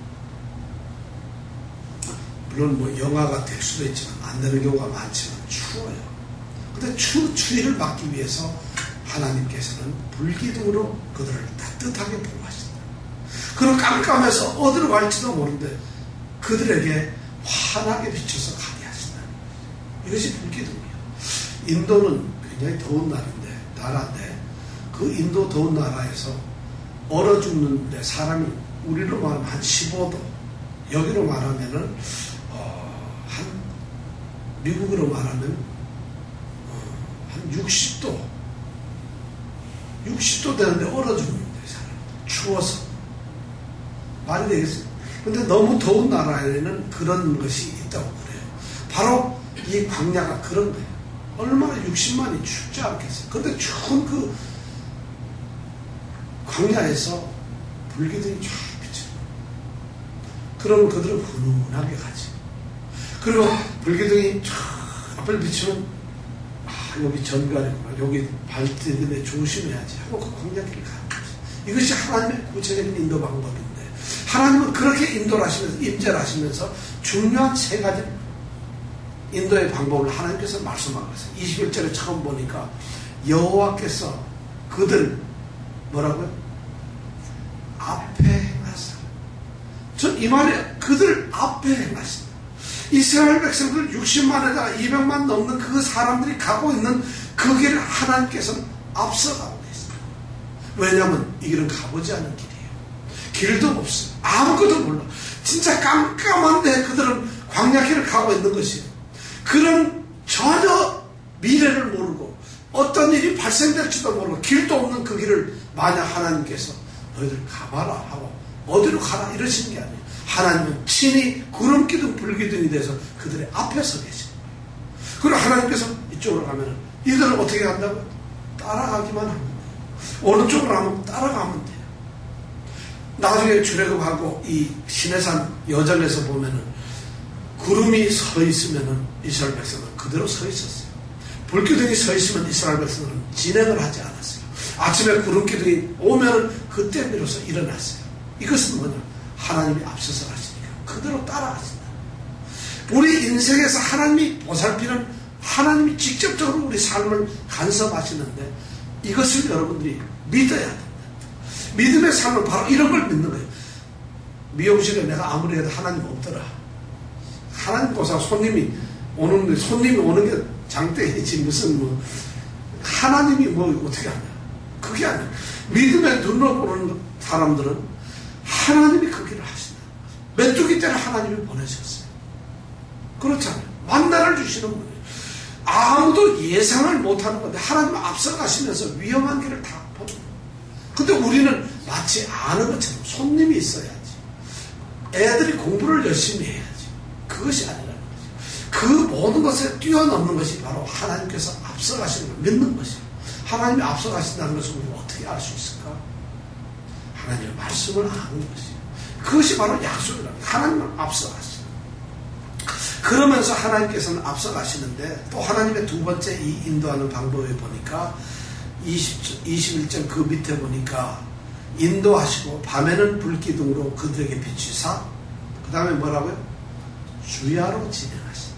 물론 영하가 될 수도 있지만 안 되는 경우가 많지만 추워요. 근데 추위를 막기 위해서 하나님께서는 불기둥으로 그들을 따뜻하게 보호하신다. 그런 깜깜해서 어디로 갈지도 모르는데 그들에게 환하게 비춰서 가게 하신다. 이것이 불기둥이에요. 인도는 굉장히 더운 나라인데 그 인도 더운 나라에서 얼어 죽는데 사람이 우리로 말하면 한 15도, 여기로 말하면은 한 미국으로 말하면 한 60도 되는데 얼어 죽는데 사람 추워서 말이 되겠어요. 근데 너무 더운 나라에는 그런 것이 있다고 그래요. 바로 이 광야가 그런 거예요. 얼마나 60만이 춥지 않겠어요. 그런데 추운 그 광야에서 불기둥이 쫙 비쳐요. 그러면 그들은 훈훈하게 가지. 그리고 불기둥이 쫙 앞을 비추면 여기 전갈이구나, 여기 발디딘에 조심해야지 하고 그 광야길을 가는 거죠. 이것이 하나님의 구체적인 인도 방법인데 하나님은 그렇게 인도를 하시면서 임재를 하시면서 중요한 세 가지 인도의 방법을 하나님께서 말씀하고 있어요. 21절에 처음 보니까 여호와께서 그들 뭐라고요? 앞에 행하사. 전 이 말에 그들 앞에 행하신다. 이스라엘 백성들 60만에다가 200만 넘는 그 사람들이 가고 있는 그 길을 하나님께서는 앞서가고 있어요. 왜냐하면 이 길은 가보지 않은 길이에요. 길도 없어요. 아무것도 몰라. 진짜 깜깜한데 그들은 광야길을 가고 있는 것이에요. 그런 전혀 미래를 모르고 어떤 일이 발생될지도 모르고 길도 없는 그 길을 만약 하나님께서 너희들 가봐라 하고 어디로 가라 이러시는 게 아니에요. 하나님은 친히 구름기둥 불기둥이 돼서 그들의 앞에 서 계십니다. 그리고 하나님께서 이쪽으로 가면 이들은 어떻게 한다고요? 따라가기만 합니다. 오른쪽으로 하면 따라가면 돼요. 나중에 출애굽하고 이 시내산 여정에서 보면은 구름이 서 있으면은 이스라엘 백성은 그대로 서 있었어요. 불기둥이 서 있으면 이스라엘 백성은 진행을 하지 않았어요. 아침에 구름기둥이 오면은 그때 비로소 일어났어요. 이것은 뭐냐? 하나님이 앞서서 가시니까 그대로 따라가신다. 우리 인생에서 하나님이 보살피는 하나님이 직접적으로 우리 삶을 간섭하시는데 이것을 여러분들이 믿어야 된다. 믿음의 삶은 바로 이런 걸 믿는 거예요. 미용실에 내가 아무리 해도 하나님 없더라. 하나님 보사 손님이 오는 게 장땡이지 무슨 뭐 하나님이 뭐 어떻게 하냐. 그게 아니야. 믿음의 눈으로 보는 사람들은 하나님이 그 길을 하신다. 메뚜기 때는 하나님이 보내셨어요. 그렇잖아요. 만나를 주시는 분이에요. 아무도 예상을 못하는 건데 하나님 앞서 가시면서 위험한 길을 다 보는 거예요. 근데 우리는 마치 아는 것처럼 손님이 있어야지. 애들이 공부를 열심히 해야지. 그것이 아니라는 거죠. 그 모든 것에 뛰어넘는 것이 바로 하나님께서 앞서 가시는 걸 믿는 것이에요. 하나님이 앞서 가신다는 것을 우리가 어떻게 알 수 있을까? 하나님의 말씀을 아는 것이에요. 그것이 바로 약속이랍니다. 하나님은 앞서 가시죠. 그러면서 하나님께서는 앞서 가시는데 또 하나님의 두 번째 이 인도하는 방법에 보니까 21절 그 밑에 보니까 인도하시고 밤에는 불기둥으로 그들에게 비추사 그 다음에 뭐라고요? 주야로 진행하신다.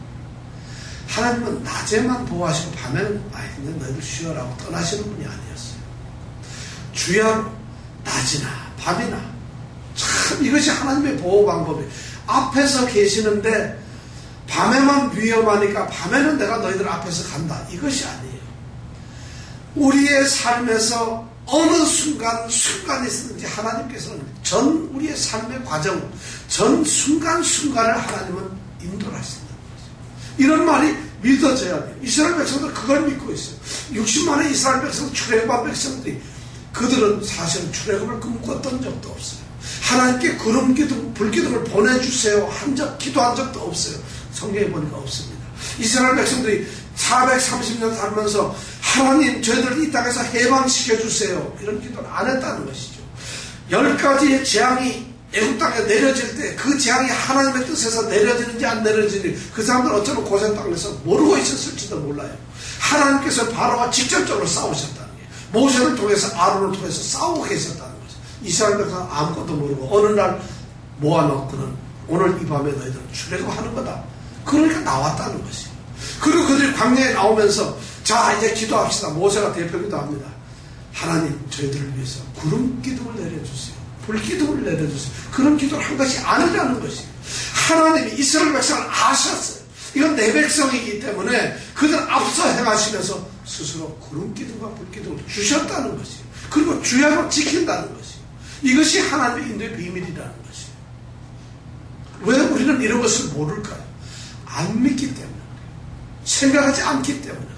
하나님은 낮에만 보호하시고 밤에는 근데 너희들 쉬어라고 떠나시는 분이 아니었어요. 주야로 낮이나 밤이나 참 이것이 하나님의 보호 방법이에요. 앞에서 계시는데 밤에만 위험하니까 밤에는 내가 너희들 앞에서 간다. 이것이 아니에요. 우리의 삶에서 어느 순간이 있었는지 하나님께서는 전 우리의 삶의 과정, 전 순간순간을 하나님은 인도를 하신다는 거죠. 이런 말이 믿어져야 돼요. 이스라엘 백성들 그걸 믿고 있어요. 60만의 이스라엘 백성, 출애굽한 백성들이 그들은 사실은 출애굽을 꿈꿨던 적도 없어요. 하나님께 구름기둥, 불기둥을 보내주세요 한 적, 기도한 적도 없어요. 성경에 보니까 없습니다. 이스라엘 백성들이 430년 살면서 하나님 저희들을 이 땅에서 해방시켜주세요 이런 기도를 안 했다는 것이죠. 10가지의 재앙이 애국 땅에 내려질 때 그 재앙이 하나님의 뜻에서 내려지는지 안 내려지는지 그 사람들 어쩌면 고생 땅에서 모르고 있었을지도 몰라요. 하나님께서 바로와 직접적으로 싸우셨다는 거예요. 모세를 통해서 아론을 통해서 싸우고 계셨다는 거죠. 이스라엘 백성은 아무것도 모르고 어느 날 모아놓고는 오늘 이 밤에 너희들은 출애굽하는 거다. 그러니까 나왔다는 것이에요. 그리고 그들이 광야에 나오면서 자 이제 기도합시다. 모세가 대표 기도합니다. 하나님 저희들을 위해서 구름 기둥을 내려주세요. 불기둥을 내려주세요. 그런 기도를 한 것이 아니라는 것이에요. 하나님이 이스라엘 백성을 아셨어요. 이건 내 백성이기 때문에 그들 앞서 행하시면서 스스로 구름기둥과 불기둥을 주셨다는 것이에요. 그리고 주야로 지킨다는 것이에요. 이것이 하나님의 인도의 비밀이라는 것이에요. 왜 우리는 이런 것을 모를까요? 안 믿기 때문에 그래요. 생각하지 않기 때문에 그래요.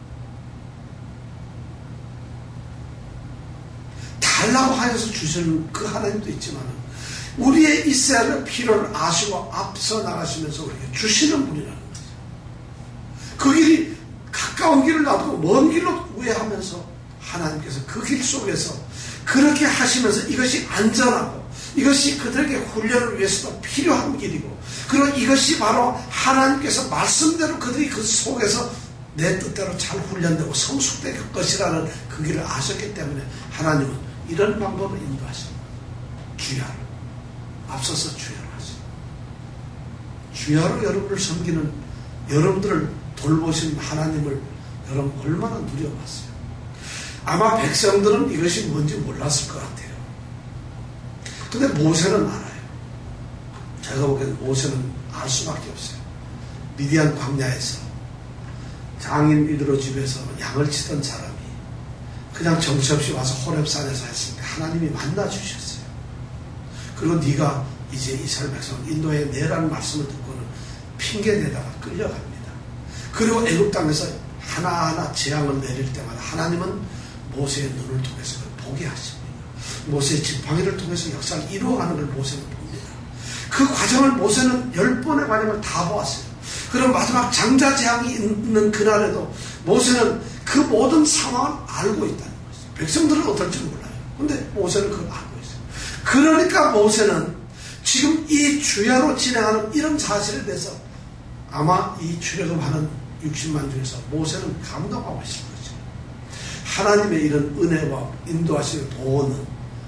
달라고 하여서 주시는 그 하나님도 있지만 우리의 있어야 할 필요를 아시고 앞서 나가시면서 우리에게 주시는 분이라는 거죠. 그 길이 가까운 길을 놔두고 먼 길로 우회하면서 하나님께서 그 길 속에서 그렇게 하시면서 이것이 안전하고 이것이 그들에게 훈련을 위해서도 필요한 길이고 그리고 이것이 바로 하나님께서 말씀대로 그들이 그 속에서 내 뜻대로 잘 훈련되고 성숙될 것이라는 그 길을 아셨기 때문에 하나님은 이런 방법을 인도하십니다. 주야로 앞서서 주야로 하십니다. 주야로 여러분을 섬기는 여러분들을 돌보신 하나님을 여러분 얼마나 누려봤어요. 아마 백성들은 이것이 뭔지 몰랐을 것 같아요. 근데 모세는 알아요. 제가 보기에는 모세는 알 수밖에 없어요. 미디안 광야에서 장인 이드로 집에서 양을 치던 사람이 그냥 정신없이 와서 호렙산에서 했을 때 하나님이 만나 주셨어요. 그리고 네가 이제 이스라엘 백성을 인도해 내라는 말씀을 듣고는 핑계내다가 끌려갑니다. 그리고 애굽 땅에서 하나하나 재앙을 내릴 때마다 하나님은 모세의 눈을 통해서 그걸 보게 하십니다. 모세의 지팡이를 통해서 역사를 이루어가는 걸 모세는 봅니다. 그 과정을 모세는 10번의 과정을 다 보았어요. 그럼 마지막 장자 재앙이 있는 그날에도 모세는 그 모든 상황을 알고 있다는 거죠. 백성들은 어떨지 몰라요. 근데 모세는 그걸 알고 있어요. 그러니까 모세는 지금 이 주야로 진행하는 이런 사실에 대해서 아마 이 출애굽하는 60만 중에서 모세는 감동하고 있을 거죠. 하나님의 이런 은혜와 인도하시는 보호는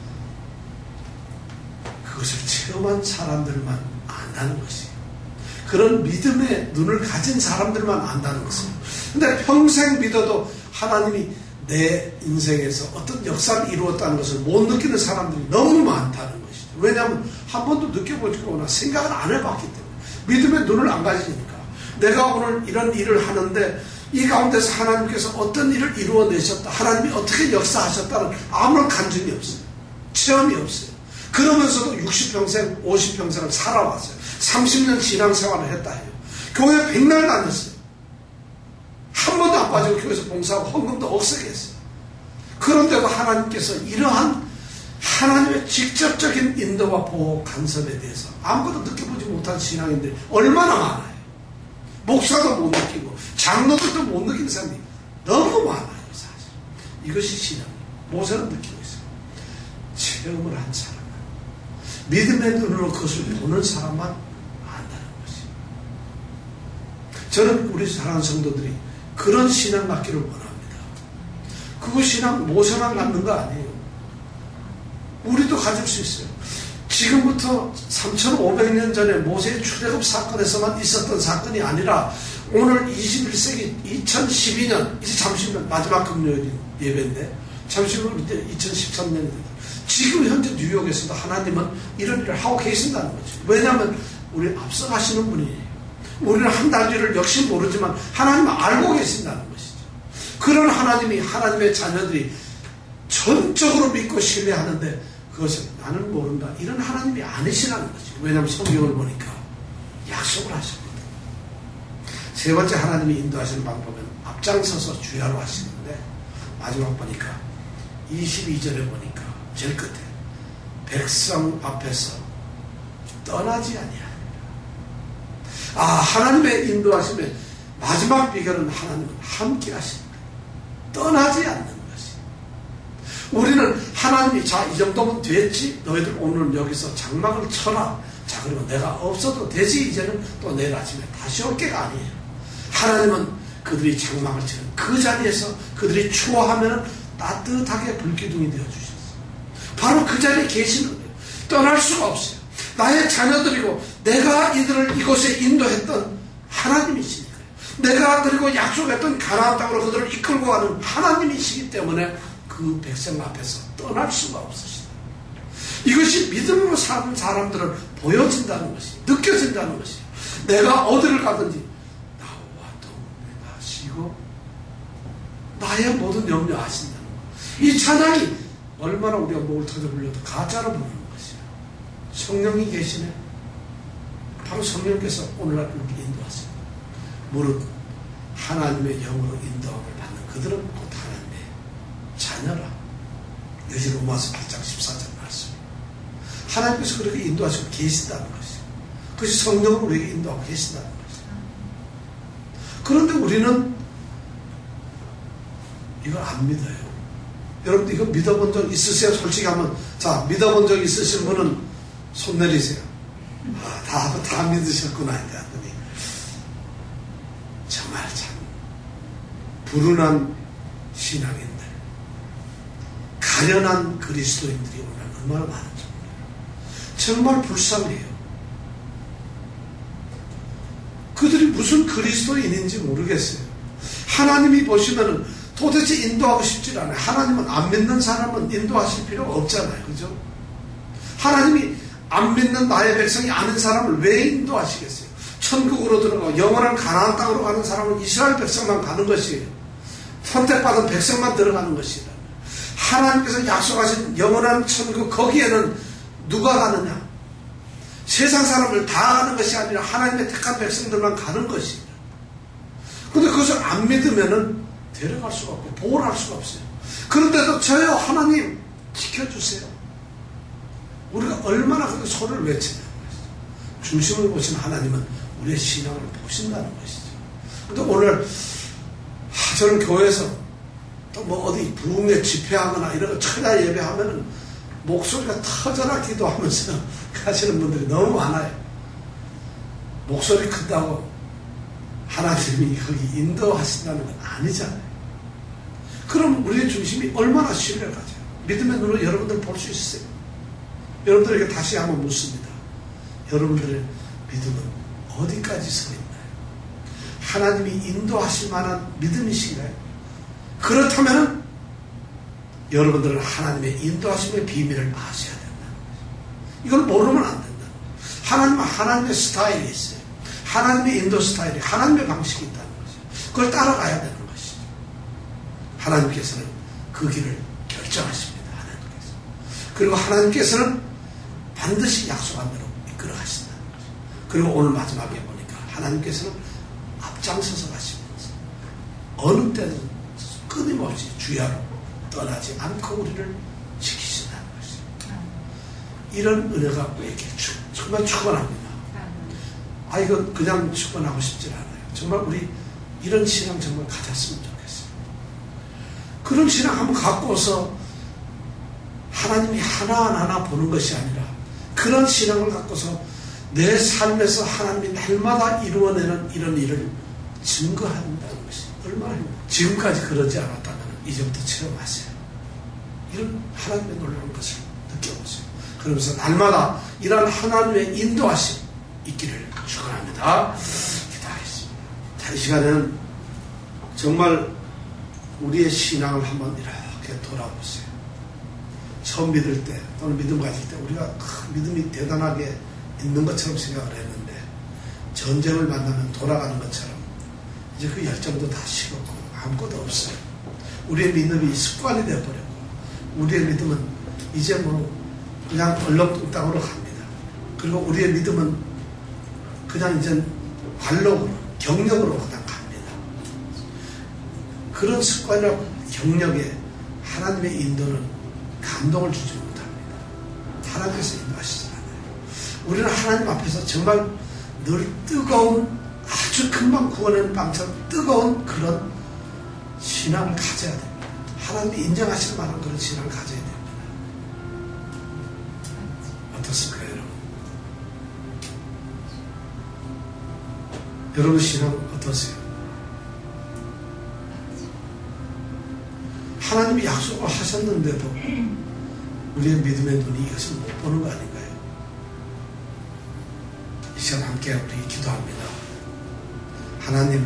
그것을 체험한 사람들만 안다는 것이에요. 그런 믿음의 눈을 가진 사람들만 안다는 것이에요. 근데 평생 믿어도 하나님이 내 인생에서 어떤 역사를 이루었다는 것을 못 느끼는 사람들이 너무 많다는 것이죠. 왜냐하면 한 번도 느껴보거나 생각을 안 해봤기 때문에 믿음의 눈을 안 가지니까 내가 오늘 이런 일을 하는데 이 가운데서 하나님께서 어떤 일을 이루어내셨다, 하나님이 어떻게 역사하셨다는 아무런 간증이 없어요. 체험이 없어요. 그러면서도 60평생, 50평생을 살아왔어요. 30년 신앙생활을 했다 해요. 교회 100날 다녔어요. 한 번도 안 빠지고 교회에서 봉사하고 헌금도 억세게 했어요. 그런데도 하나님께서 이러한 하나님의 직접적인 인도와 보호 간섭에 대해서 아무것도 느껴보지 못한 신앙인들이 얼마나 많아요. 목사도 못 느끼고 장로들도 못 느끼는 사람이 너무 많아요. 사실 이것이 신앙이에요. 모세는 느끼고 있어요. 체험을 한 사람만, 믿음의 눈으로 그것을 보는 사람만 안다는 것이에요. 저는 우리 사랑하는 성도들이 그런 신앙 갖기를 원합니다. 그 신앙 모세만 갖는 거 아니에요. 우리도 가질 수 있어요. 지금부터 3,500년 전에 모세의 출애굽 사건에서만 있었던 사건이 아니라 오늘 21세기 2012년 이제 잠시 후면 마지막 금요일 예배인데 잠시 후면 이제 2013년입니다. 지금 현재 뉴욕에서도 하나님은 이런 일을 하고 계신다는 거죠. 왜냐하면 우리 앞서가시는 분이에요. 우리는 한 달 뒤를 역시 모르지만 하나님은 알고 계신다는 것이죠. 그런 하나님이 하나님의 자녀들이 전적으로 믿고 신뢰하는데 그것을 나는 모른다. 이런 하나님이 아니시라는 거죠. 왜냐하면 성경을 보니까 약속을 하셨거든요. 세 번째 하나님이 인도하시는 방법은 앞장서서 주야로 하시는데 마지막 보니까 22절에 보니까 제일 끝에 백성 앞에서 떠나지 아니하니라. 하나님의 인도하심의 마지막 비결은 하나님은 함께 하십니다. 떠나지 않는 것이. 우리는 하나님이 자 이 정도면 됐지, 너희들 오늘 여기서 장막을 쳐라, 자 그리고 내가 없어도 되지, 이제는 또 내일 아침에 다시 올 게가 아니에요. 하나님은 그들이 장막을 치는 그 자리에서 그들이 추워하면 따뜻하게 불기둥이 되어주셨어요. 바로 그 자리에 계시는 거예요. 떠날 수가 없어요. 나의 자녀들이고 내가 이들을 이곳에 인도했던 하나님이시니까요. 내가 그리고 약속했던 가나안 땅으로 그들을 이끌고 가는 하나님이시기 때문에 그 백성 앞에서 떠날 수가 없으시다. 이것이 믿음으로 사는 사람들은 보여진다는 것이, 느껴진다는 것이. 내가 어디를 가든지 아시고 나의 모든 염려 아신다는 거. 이 찬양이 얼마나 우리가 목을 터져 불려도 가짜로 부르는 것이야. 성령이 계시네. 바로 성령께서 오늘날 우리를 인도하세요. 무릇 하나님의 영으로 인도함을 받는 그들은 곧 하나님의 자녀라. 이것이 로마서 8장 14절 말씀. 하나님께서 그렇게 인도하시고 계신다는 것이죠. 그것이 성령으로 우리에게 인도하고 계신다는 것이죠. 그런데 우리는 이걸 안 믿어요. 여러분들 이거 믿어본 적 있으세요? 솔직히 한번, 자, 믿어본 적 있으신 분은 손 내리세요. 다 믿으셨구나. 했더니 정말 참 불운한 신앙인들, 가련한 그리스도인들이 오늘 얼마나 많은지 몰라요. 정말 불쌍해요. 그들이 무슨 그리스도인인지 모르겠어요. 하나님이 보시면은 도대체 인도하고 싶지 않아요. 하나님은 안 믿는 사람은 인도하실 필요가 없잖아요. 그죠? 하나님이 안 믿는 나의 백성이 아는 사람을 왜 인도하시겠어요? 천국으로 들어가고 영원한 가나안 땅으로 가는 사람은 이스라엘 백성만 가는 것이에요. 선택받은 백성만 들어가는 것이라. 하나님께서 약속하신 영원한 천국 거기에는 누가 가느냐? 세상 사람을 다 가는 것이 아니라 하나님의 택한 백성들만 가는 것이라. 근데 그것을 안 믿으면은 데려갈 수가 없고 보호를 할 수가 없어요. 그런데도 저요 하나님 지켜주세요. 우리가 얼마나 그 소리를 외치냐. 중심을 보신 하나님은 우리의 신앙을 보신다는 것이죠. 근데 오늘 저는 교회에서 또 뭐 어디 부흥회 집회하거나 이런 거 천야 예배하면은 목소리가 터져라 기도하면서 가시는 분들이 너무 많아요. 목소리 큰다고 하나님이 거기 인도하신다는 건 아니잖아요. 그럼 우리의 중심이 얼마나 신뢰를 가져요. 믿음의 눈으로 여러분들 볼 수 있어요. 여러분들에게 다시 한번 묻습니다. 여러분들의 믿음은 어디까지 서 있나요? 하나님이 인도하실 만한 믿음이신가요? 그렇다면 여러분들은 하나님의 인도하심의 비밀을 아셔야 된다는 거죠. 이걸 모르면 안 된다는 거죠. 하나님은 하나님의 스타일이 있어요. 하나님의 인도 스타일이, 하나님의 방식이 있다는 거죠. 그걸 따라가야 되는 것이죠. 하나님께서는 그 길을 결정하십니다. 하나님께서. 그리고 하나님께서는 반드시 약속한 대로 이끌어 가신다는 거죠. 그리고 오늘 마지막에 보니까 하나님께서는 앞장서서 가시면서 어느 때는 끊임없이 주야로 떠나지 않고 우리를 지키신다는 것이죠. 이런 은혜가 우리에게 정말 축원합니다. 이거 그냥 축원하고 싶지 않아요. 정말 우리 이런 신앙 정말 가졌으면 좋겠어요. 그런 신앙 한번 갖고서 하나님이 하나하나 보는 것이 아니라 그런 신앙을 갖고서 내 삶에서 하나님이 날마다 이루어내는 이런 일을 증거한다는 것이 얼마나 힘들어요. 지금까지 그러지 않았다면 이제부터 체험하세요. 이런 하나님의 놀라운 것을 느껴보세요. 그러면서 날마다 이런 하나님의 인도하심 있기를 축원합니다. 기도하겠습니다. 자, 이 시간에는 정말 우리의 신앙을 한번 이렇게 돌아보세요. 처음 믿을 때 또는 믿음 가질 때 우리가 믿음이 대단하게 있는 것처럼 생각을 했는데 전쟁을 만나면 돌아가는 것처럼 이제 그 열정도 다 식었고 아무것도 없어요. 우리의 믿음이 습관이 되어버렸고 우리의 믿음은 이제 뭐 그냥 얼렁뚱땅으로 갑니다. 그리고 우리의 믿음은 그냥 이제 관록으로 경력으로 그냥 갑니다. 그런 습관이나 경력에 하나님의 인도는 감동을 주지 못합니다. 하나님께서 인도하시지 않아요. 우리는 하나님 앞에서 정말 늘 뜨거운 아주 금방 구원하는 빵처럼 뜨거운 그런 신앙을 가져야 됩니다. 하나님이 인정하실 만한 그런 신앙을 가져야 됩니다. 어떻습니까, 여러분? 여러분 신앙 어떠세요? 하나님이 약속을 하셨는데도 우리의 믿음의 눈이 이것을 못 보는 거 아닌가요? 이 시간 함께 우리 기도합니다. 하나님,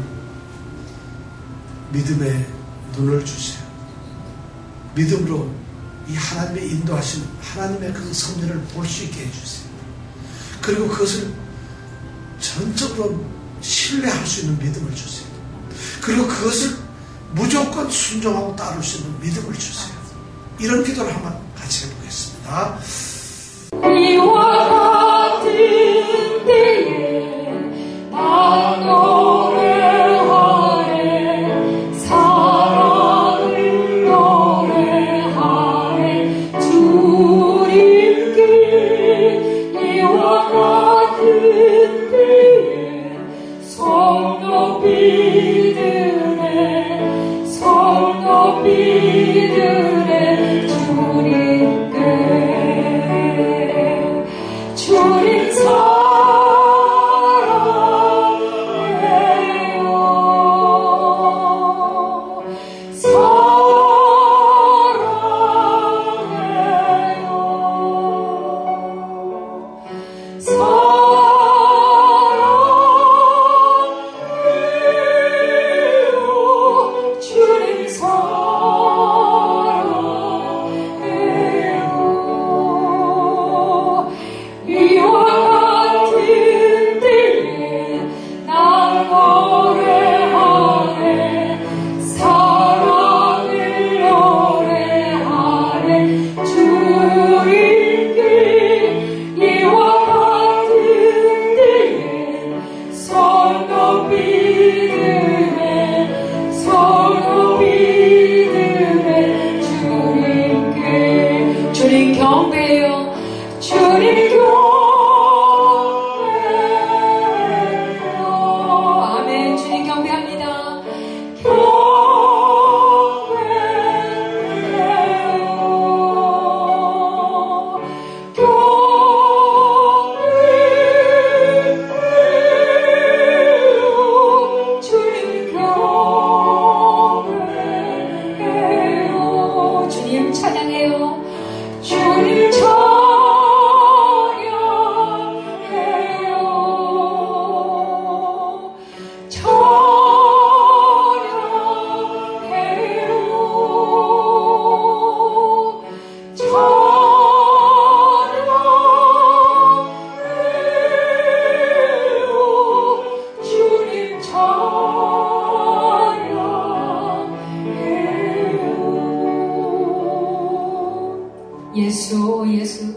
믿음의 눈을 주세요. 믿음으로 이 하나님의 인도하신 하나님의 그 섭리를 볼 수 있게 해주세요. 그리고 그것을 전적으로 신뢰할 수 있는 믿음을 주세요. 그리고 그것을 무조건 순종하고 따를 수 있는 믿음을 주세요. 이런 기도를 한번 같이 해보겠습니다. 이와 같은 때에 나 노래하네 사랑을 노래하네 주님께 이와 같은 때에 손 높이 드네 손 높이 드네 주님께 주님 사랑해요 사랑해요 사랑해요 주님 사랑해요 이와 같은 때에 나 노래하네 사랑을 노래하네 주님께 이와 같은 때에 손 높이 드네 손 높이 드네 주님께 주님 경배해요 주님 경배해요 아멘 주님 경배합니다 경배해요 경배해요 주님 경배해요 주님 찬양해요 주님 예수 예수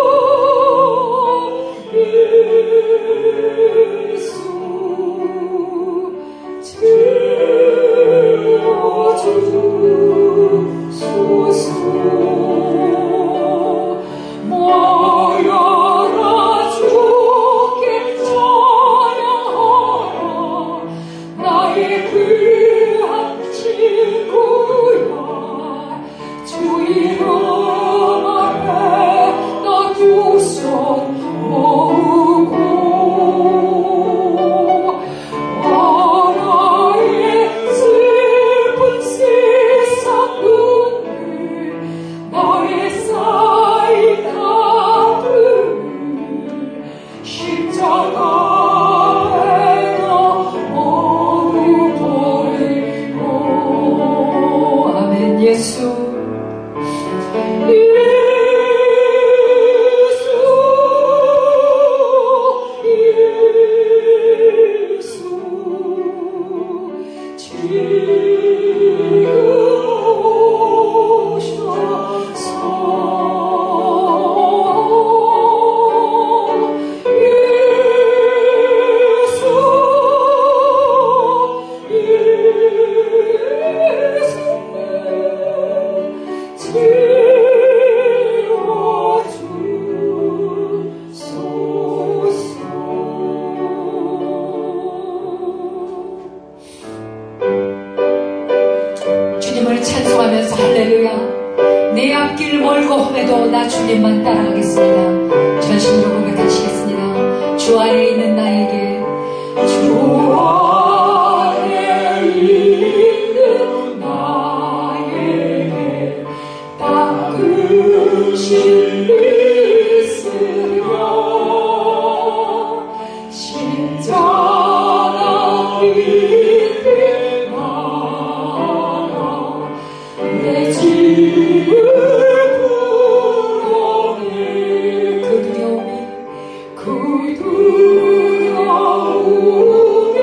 예수 때도 나 주님만 따라가겠습니다. 전심으로 고백하시겠습니다. 주 안에 있는 나에게 주 안에 있는 나에게 따뜻이 있으며 십자가 밑에 나가 내 짐을 풀어내 그 두려움이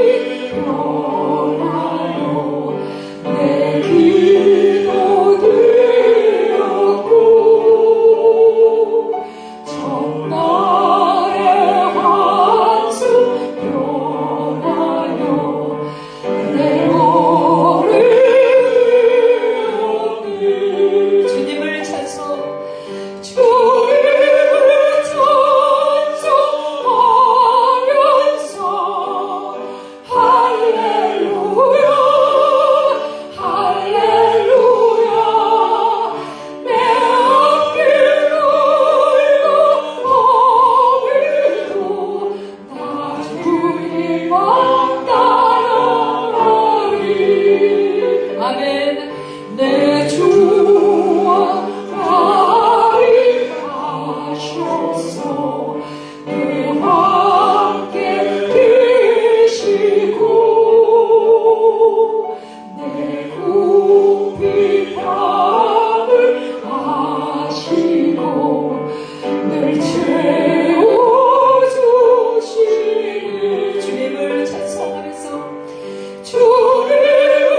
변하여 내 기도 되었고 첫날의 한숨 변하여 내 어려움이 주님을 찬송 내 주와 나를 하셔서 내 함께 계시고 내 굽힌 맘을 아시고 늘 채워주시니 주님을 찬송하면서 주님을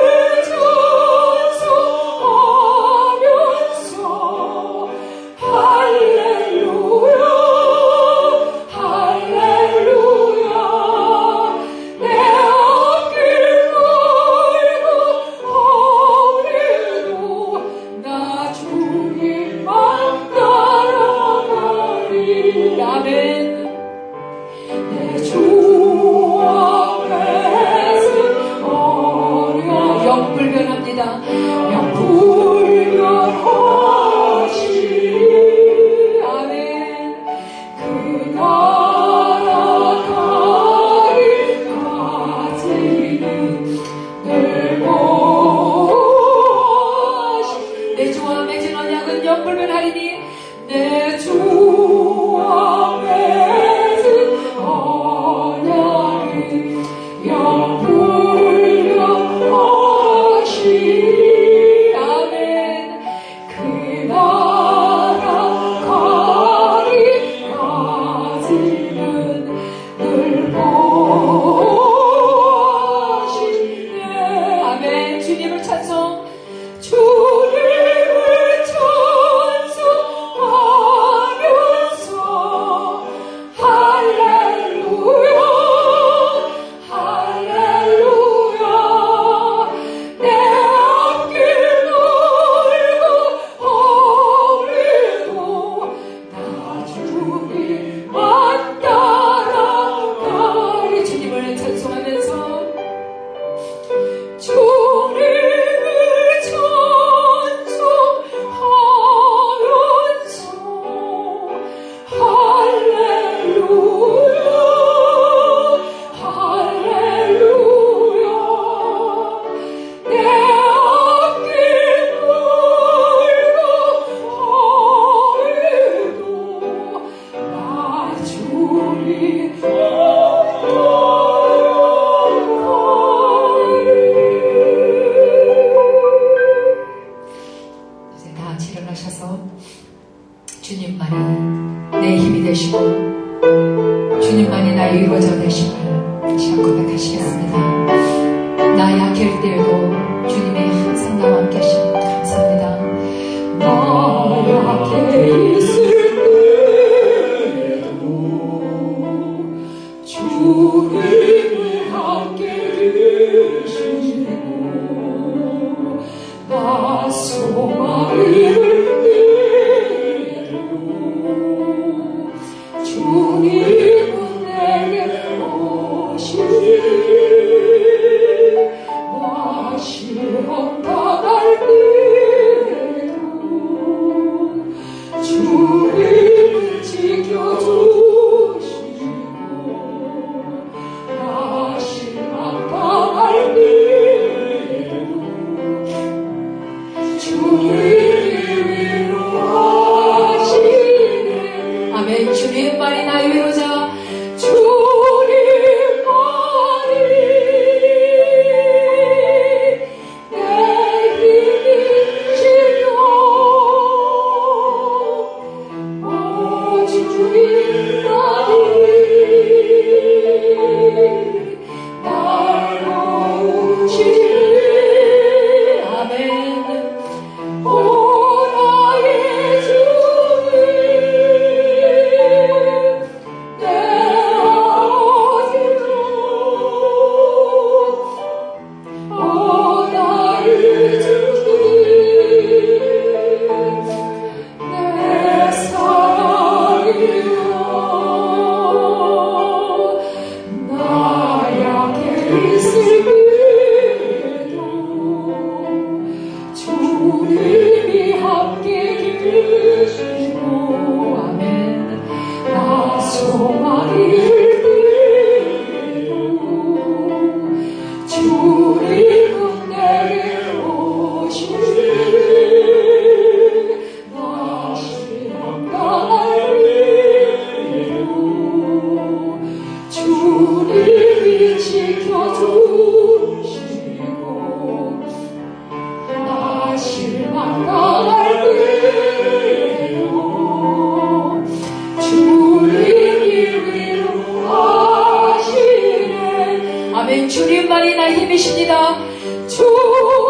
영불변합니다. 영불변하시리 아멘. 그 나라 가리까지는 늘 보시 내 주와 맺은 언약은 영불변하리니 내 주와 맺은 언약은 영불변하시리 아멘. 그 나라 가리까지는 늘 보시네 아멘. 주님을 찬송 주님을 찬송하면서 할렐루야 할렐루야 내 앞길 놀고 오래도 나 주님만 따라가리 주님을 찬송하면서 주님을 찬송하면서 할렐루야 할렐루야 내 앞길 놀고 오래도 나 주님 이제 다 같이 일어나셔서 주님만이 내 힘이 되시고 주님만이 나의 이루어져 되심을 다시 한번 고백하시겠습니다. 나 약할 때에도 주님이 항상 나와 함께 하시니 감사합니다. 나 약해 있을 때에도 주님이 함께 계시고 나 소망을 내고 주님은 내게 오시니 아멘. 주님만이 나의 힘이십니다. 주님만이